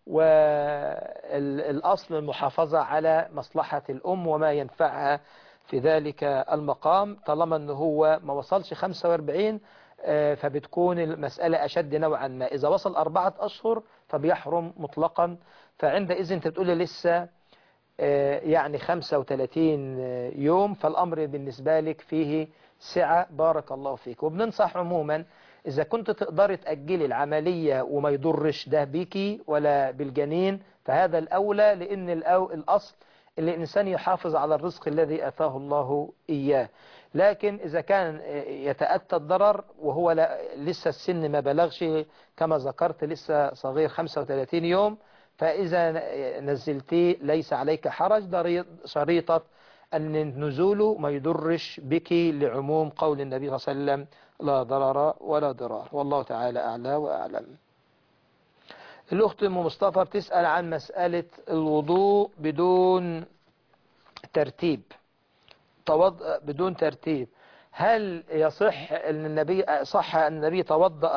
والأصل المحافظة على مصلحة الأم وما ينفعها في ذلك المقام. طالما أنه هو ما وصلش 45 فبتكون المسألة أشد نوعا ما. إذا وصل 4 أشهر فبيحرم مطلقا. فعندئذ أنت بتقول لي لسه يعني 35 يوم، فالأمر بالنسبة لك فيه سعة. بارك الله فيك. وبننصح عموما إذا كنت تقدر تأجلي العملية وما يضرش ده بيكي ولا بالجنين فهذا الأولى، لأن الأصل اللي الإنسان يحافظ على الرزق الذي أتاه الله إياه. لكن إذا كان يتأتى الضرر وهو لسه السن ما بلغش كما ذكرت لسه صغير 35 يوم، فإذا نزلتيه ليس عليك حرج. شريطة أن النزول ما يضرش بك لعموم قول النبي صلى الله عليه وسلم لا ضرر ولا ضرار، والله تعالى أعلى وأعلم. الأخت أم مصطفى بتسأل عن مسألة الوضوء بدون ترتيب، بدون ترتيب. هل يصح أن النبي توضأ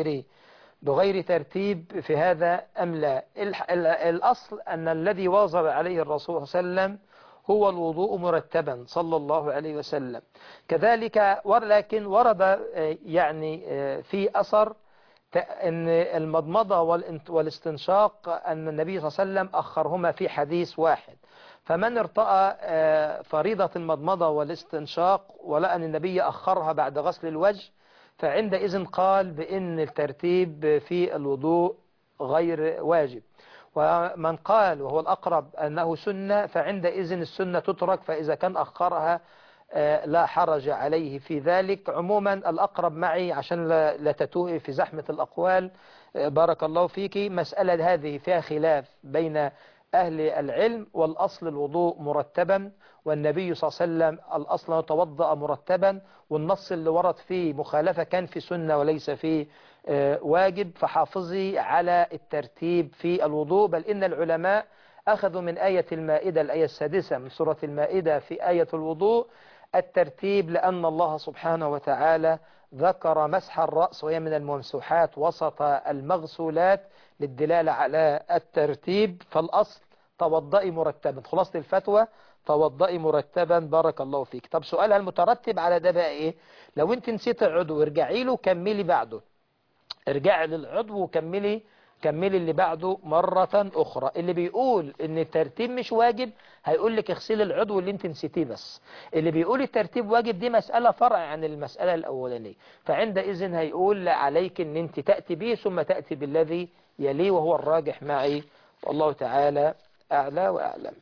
بغير ترتيب في هذا أم لا؟ الأصل أن الذي واظب عليه الرسول صلى الله عليه وسلم هو الوضوء مرتبا صلى الله عليه وسلم. كذلك ولكن ورد يعني في أثر أن المضمضة والاستنشاق أن النبي صلى الله عليه وسلم أخرهما في حديث واحد. فمن ارتأى فريضة المضمضة والاستنشاق ولقى أن النبي أخرها بعد غسل الوجه فعندئذ قال بأن الترتيب في الوضوء غير واجب. ومن قال وهو الأقرب أنه سنة فعندئذ السنة تترك، فإذا كان أخرها لا حرج عليه في ذلك. عموما الأقرب معي عشان لا تتوهي في زحمة الأقوال بارك الله فيك. مسألة هذه فيها خلاف بين أهل العلم، والأصل الوضوء مرتبا، والنبي صلى الله عليه وسلم الأصل توضأ مرتبا، والنص اللي ورد فيه مخالفة كان في سنة وليس في واجب. فحافظي على الترتيب في الوضوء، بل إن العلماء أخذوا من آية المائدة الآية 6 من سورة المائدة في آية الوضوء الترتيب، لأن الله سبحانه وتعالى ذكر مسح الرأس وهي من الممسوحات وسط المغسولات للدلالة على الترتيب. فالأصل توضئي مرتبا، خلاصة الفتوى توضئي مرتبا بارك الله فيك. طب سؤالها المترتب على ده بقى إيه؟ لو أنت نسيت العضو ارجعي له كملي بعده، ارجعي للعضو وكملي اللي بعده مرة أخرى. اللي بيقول إن الترتيب مش واجب هيقول لك اغسلي العضو اللي انت نسيتيه بس. اللي بيقول الترتيب واجب دي مسألة فرع عن المسألة الأولانية، فعندئذ هيقول عليك إن انت تأتي به ثم تأتي بالذي يليه، وهو الراجح معي والله تعالى أعلى وأعلم.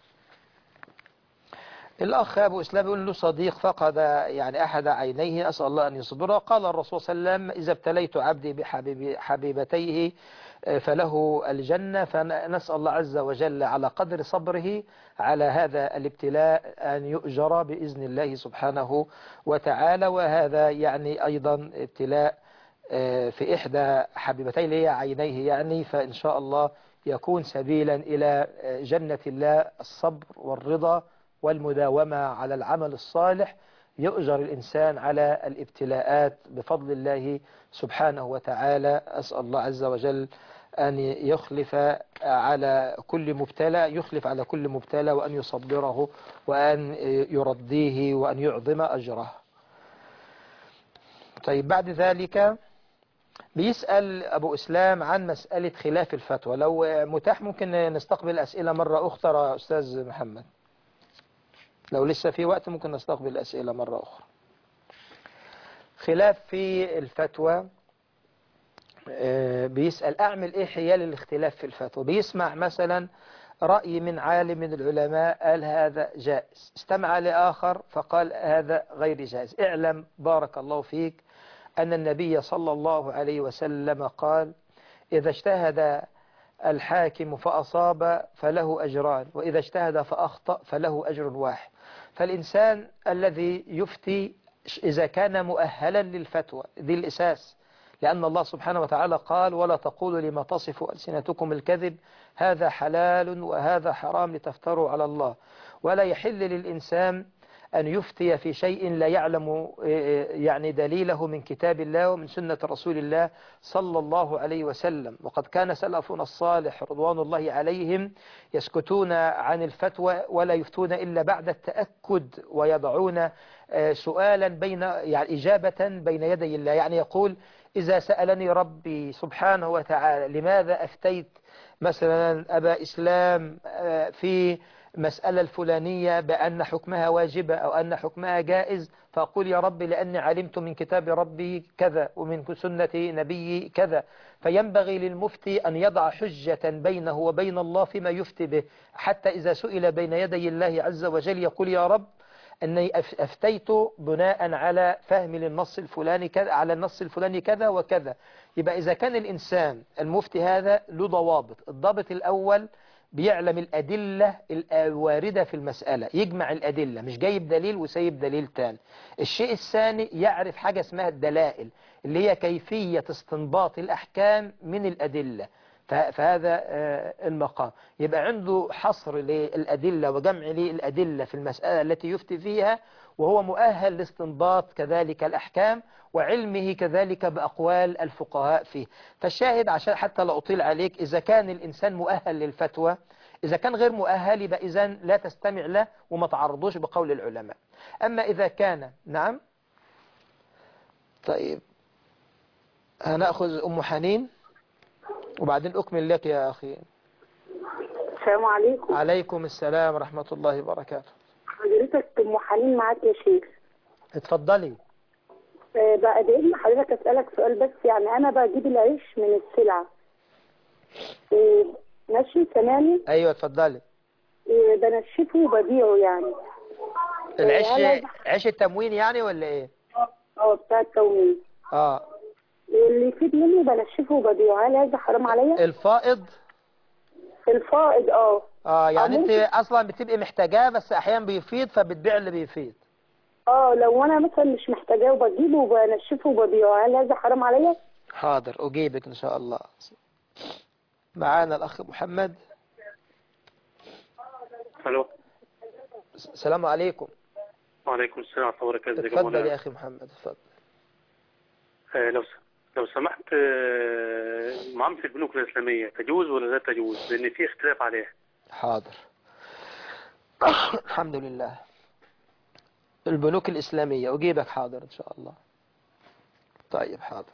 الأخ أبو إسلام يقول له صديق فقد يعني أحد عينيه أسأل الله أن يصبره. قال الرسول صلى الله عليه وسلم إذا ابتليت عبدي بحبيبتيه فله الجنة. فنسأل الله عز وجل على قدر صبره على هذا الابتلاء أن يؤجر بإذن الله سبحانه وتعالى. وهذا يعني أيضا ابتلاء في إحدى حبيبتيه اللي هي عينيه يعني، فإن شاء الله يكون سبيلا إلى جنة الله. الصبر والرضا والمداومة على العمل الصالح يؤجر الإنسان على الابتلاءات بفضل الله سبحانه وتعالى. أسأل الله عز وجل أن يخلف على كل مبتلى وأن يصبره وأن يرضيه وأن يعظم أجره. طيب بعد ذلك بيسأل أبو إسلام عن مسألة خلاف الفتوى. لو متاح ممكن نستقبل أسئلة مرة أخرى يا أستاذ محمد، لو لسه في وقت ممكن نستقبل أسئلة مرة أخرى. خلاف في الفتوى بيسأل أعمل إيه حيال الاختلاف في الفتوى. بيسمع مثلا رأي من عالم من العلماء قال هذا جائز، استمع لآخر فقال هذا غير جائز. اعلم بارك الله فيك أن النبي صلى الله عليه وسلم قال إذا اجتهد الحاكم فأصاب فله أجران، وإذا اجتهد فأخطأ فله أجر واحد. فالإنسان الذي يفتي إذا كان مؤهلا للفتوى دي الأساس، لأن الله سبحانه وتعالى قال ولا تقولوا لما تصف ألسنتكم الكذب هذا حلال وهذا حرام لتفتروا على الله. ولا يحل للإنسان أن يفتي في شيء لا يعلم يعني دليله من كتاب الله ومن سنة رسول الله صلى الله عليه وسلم. وقد كان سلفنا الصالح رضوان الله عليهم يسكتون عن الفتوى ولا يفتون إلا بعد التأكد، ويضعون سؤالا يعني إجابة بين يدي الله. يعني يقول إذا سألني ربي سبحانه وتعالى لماذا أفتيت مثلا أبا إسلام في مسألة الفلانية بأن حكمها واجبة أو أن حكمها جائز، فأقول يا رب لأني علمت من كتاب ربي كذا ومن سنة نبي كذا. فينبغي للمفتي أن يضع حجة بينه وبين الله فيما يفتي به، حتى إذا سئل بين يدي الله عز وجل يقول يا رب أني أفتيت بناء على فهم للنص الفلاني كذا، على النص الفلاني كذا وكذا. يبقى إذا كان الإنسان المفتي هذا له ضوابط. الضابط الأول بيعلم الأدلة الواردة في المسألة، يجمع الأدلة، مش جايب دليل وسايب دليل تاني. الشيء الثاني يعرف حاجة اسمها الدلائل اللي هي كيفية استنباط الأحكام من الأدلة. فهذا المقام يبقى عنده حصر للأدلة وجمع للأدلة في المسألة التي يفتي فيها، وهو مؤهل لاستنباط كذلك الأحكام وعلمه كذلك بأقوال الفقهاء فيه. فالشاهد عشان حتى لا أطيل عليك، إذا كان الإنسان مؤهل للفتوى، إذا كان غير مؤهل يبقى إذن لا تستمع له وما تعرضوش بقول العلماء. أما إذا كان نعم. طيب هنأخذ أم حنين وبعدين أكمل لك يا أخي. السلام عليكم. عليكم السلام ورحمة الله وبركاته. حضرتك أم حنين معاك يا شيخ. اتفضلي. بقى إذن حضرتك أسألك سؤال بس، يعني أنا بجيب العيش من السلعة ماشي تمام. أيوة اتفضلي. بنشفه وببيعه يعني. العيش عيش التموين يعني ولا إيه؟ بتاع التموين. اللي يفيد منه بنشفه وببيعه، هل هذا حرام عليا؟ الفائض يعني انت اصلا بتبقي محتاجاه بس احيانا بيفيض فبتبيع اللي بيفيض. لو انا مثلا مش محتاجاه وبجيبه وبنشفه وببيعه، هل هذا حرام عليا؟ حاضر اجيبك ان شاء الله. معانا الاخ محمد. الو. السلام عليكم. وعليكم السلام ورحمه الله وبركاته. اتفضل يا اخي محمد اتفضل. لو سمحت، معاملة البنوك الإسلامية تجوز ولا لا تجوز؟ لأن في اختلاف عليها. حاضر. الحمد لله. البنوك الإسلامية أجيبك حاضر إن شاء الله. طيب حاضر.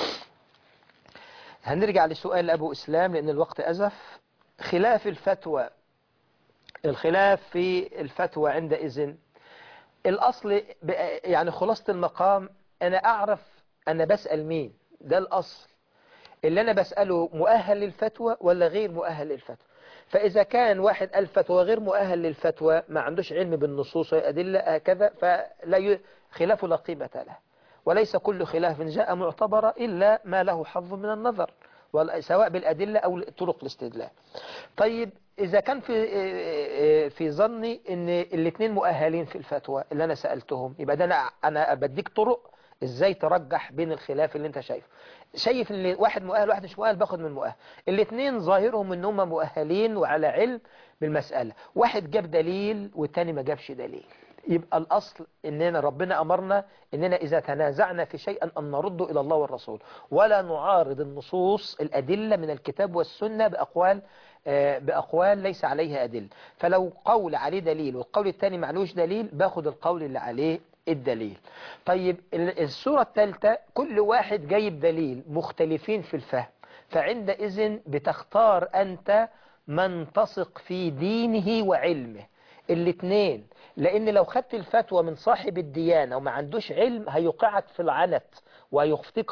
هنرجع لسؤال أبو إسلام لأن الوقت أزف. خلاف الفتوى، الخلاف في الفتوى عندئذ الأصل يعني خلاصة المقام أنا أعرف أنا بسأل مين، ده الأصل اللي أنا بسأله مؤهل للفتوى ولا غير مؤهل للفتوى. فإذا كان واحد الفتوى غير مؤهل للفتوى ما عندوش علم بالنصوص والأدلة هكذا فلا خلافه لا قيمة له، وليس كل خلاف جاء معتبر إلا ما له حظ من النظر سواء بالأدلة أو طرق الاستدلال. طيب إذا كان في ظني إن الاثنين مؤهلين في الفتوى اللي أنا سألتهم، يبقى ده أنا بديك طرق ازاي ترجح بين الخلاف اللي انت شايف ان واحد مؤهل واحد مش مؤهل، باخد من مؤهل. الاثنين ظاهرهم ان هم مؤهلين وعلى علم بالمسألة، واحد جاب دليل والتاني ما جابش دليل. يبقى الأصل إننا ربنا أمرنا إننا إذا تنازعنا في شيء أن نرد إلى الله والرسول ولا نعارض النصوص الأدلة من الكتاب والسنة بأقوال ليس عليها أدلة. فلو قول عليه دليل والقول الثاني معلوش دليل باخد القول اللي عليه الدليل. طيب الصورة الثالثة كل واحد جايب دليل مختلفين في الفهم، فعندئذ بتختار أنت من تثق في دينه وعلمه الاثنين، لأن لو خدت الفتوى من صاحب الديانة وما عندوش علم هيوقعك في العنت ويخفيك خطأ.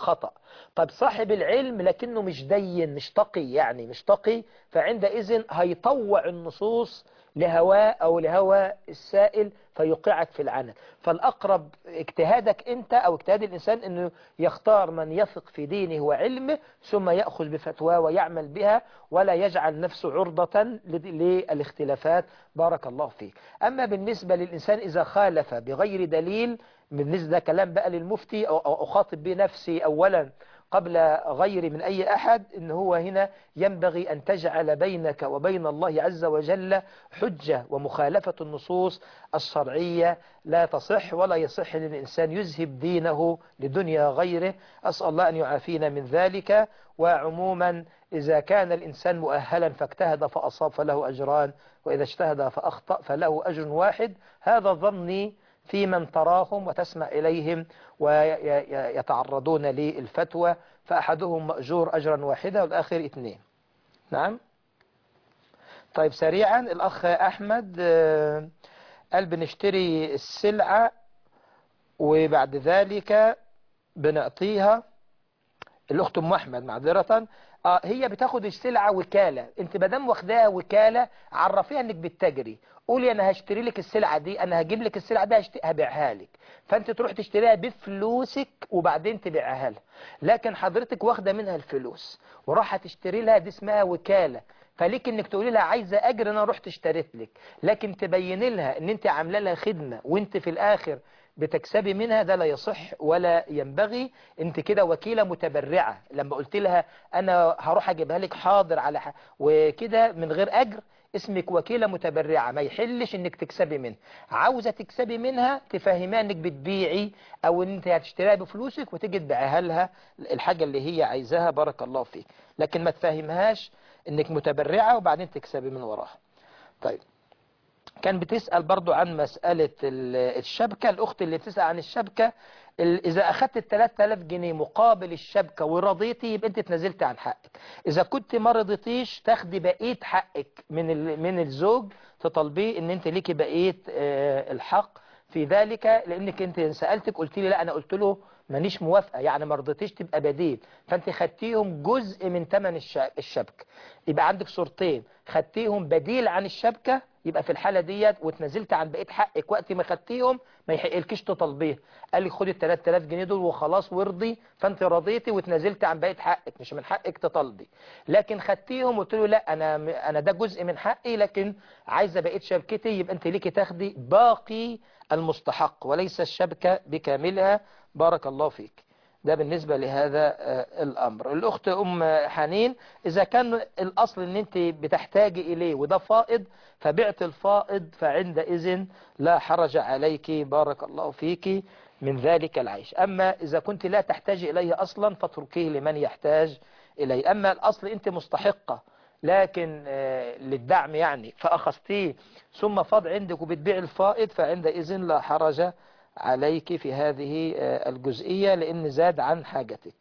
طب صاحب العلم لكنه مش دين، مش تقي، يعني مش تقي، فعندئذ هيطوع النصوص لهواه أو لهوى السائل فيوقعك في العنت. فالأقرب اجتهادك أنت أو اجتهاد الإنسان أنه يختار من يثق في دينه وعلمه ثم يأخذ بفتواه ويعمل بها ولا يجعل نفسه عرضة للاختلافات. بارك الله فيك. أما بالنسبة للإنسان إذا خالف بغير دليل، بالنسبة ده كلام بقى للمفتي أو أخاطب بنفسي أولا قبل غيري من أي أحد، إن هو هنا ينبغي أن تجعل بينك وبين الله عز وجل حجة، ومخالفة النصوص الشرعية لا تصح ولا يصح للإنسان يذهب دينه لدنيا غيره. أسأل الله أن يعافينا من ذلك. وعموما إذا كان الإنسان مؤهلا فاجتهد فأصاب فله أجران، وإذا اجتهد فأخطأ فله أجر واحد. هذا ظني في من تراهم وتسمع إليهم ويتعرضون للفتوى، فأحدهم مأجور أجرا واحدا والآخر 2. نعم. طيب سريعا الأخ أحمد قال بنشتري السلعة وبعد ذلك بنعطيها. الأخت أم أحمد معذرة، هي بتاخد السلعة وكالة. انت مادام واخداها وكالة عرفيها انك بتجري، قولي انا هشتري لك السلعة دي، انا هجيب لك السلعة دي هبيعها لك، فانت تروح تشتريها بفلوسك وبعدين تبيعها لها. لكن حضرتك واخدة منها الفلوس وراح تشتري لها، دي اسمها وكالة، فليك انك تقولي لها عايزة اجر انا رحت اشتريت لك. لكن تبين لها ان انت عامله لها خدمة وانت في الاخر بتكسبي منها، ده لا يصح ولا ينبغي. انت كده وكيلة متبرعة. لما قلت لها انا هروح اجيبها لك حاضر على وكده من غير اجر، اسمك وكيلة متبرعة، ما يحلش انك تكسبي منها. عاوزة تكسبي منها تفهمها انك بتبيعي او ان انت هتشتريها بفلوسك وتيجي تبيعها لها الحاجة اللي هي عايزاها. بارك الله فيك. لكن ما تفهمهاش انك متبرعة وبعدين تكسبي من وراها. طيب كان بتسأل برضو عن مسألة الشبكة. الأخت اللي بتسأل عن الشبكة، إذا أخدت 3000 جنيه مقابل الشبكة ورضيتي يبقى أنت تنزلت عن حقك. إذا كنت ما رضيتيش تاخدي بقية حقك من الزوج، تطلبيه أن أنت ليكي بقية الحق في ذلك، لأنك أنت سألتك قلت لي لا، أنا قلت له مانيش موافقة، يعني ما رضيتيش تبقى بديل، فأنت خدتيهم جزء من ثمن الشبكة. يبقى عندك صورتين، خدتيهم بديل عن الشبكة يبقى في الحالة ديت وتنزلت عن بقية حقك وقت ما خدتيهم ما يحقلكيش تطلبيه. قال لي خدي 3000 جنيه دول وخلاص وارضي، فانت رضيتي وتنزلت عن بقية حقك، مش من حقك تطلبي. لكن خدتيهم وقلت له لا، انا ده جزء من حقي لكن عايزه بقية شبكتي، يبقى انت ليكي تاخدي باقي المستحق وليس الشبكة بكاملها. بارك الله فيك. ده بالنسبة لهذا الأمر. الأخت أم حنين، إذا كان الأصل أن أنت بتحتاجي إليه وده فائض فبعت الفائض فعندئذ لا حرج عليك. بارك الله فيك من ذلك العيش. أما إذا كنت لا تحتاجي إليه أصلا فاتركيه لمن يحتاج إليه. أما الأصل أنت مستحقة لكن للدعم يعني فأخذتيه ثم فاض عندك وبتبيع الفائض فعندئذ لا حرج عليك في هذه الجزئية لأن زاد عن حاجتك.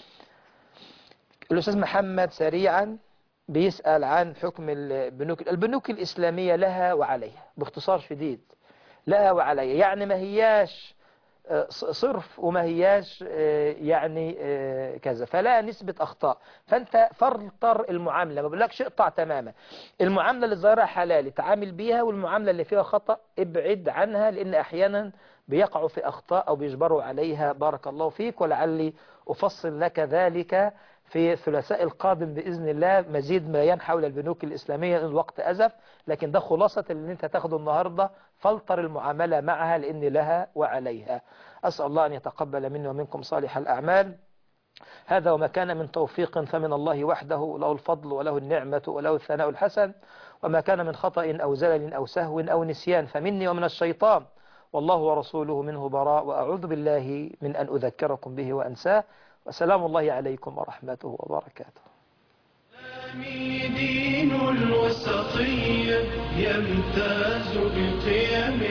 الأستاذ محمد سريعا بيسأل عن حكم البنوك الإسلامية لها وعليها. باختصار شديد لها وعليها، يعني ما هياش صرف وما هياش يعني كذا، فلا نسبة أخطاء. فأنت فلتر المعاملة، ما بقولكش اقطع تماما. المعاملة اللي ظاهرها حلال تعامل بيها، والمعاملة اللي فيها خطأ ابعد عنها، لأن أحيانا بيقعوا في أخطاء أو بيجبروا عليها. بارك الله فيك. ولعلي أفصل لك ذلك في الثلاثاء القادم بإذن الله، مزيد ما حول البنوك الإسلامية، الوقت أزف، لكن ده خلاصة اللي انت تاخده النهاردة. فلتر المعاملة معها لأن لها وعليها. أسأل الله أن يتقبل مني ومنكم صالح الأعمال. هذا وما كان من توفيق فمن الله وحده، له الفضل وله النعمة وله الثناء الحسن، وما كان من خطأ أو زلل أو سهو أو نسيان فمني ومن الشيطان، والله ورسوله منه براء، وأعوذ بالله من أن أذكركم به وأنساه. وسلام الله عليكم ورحمته وبركاته. دين الوسطية يمتاز بقيم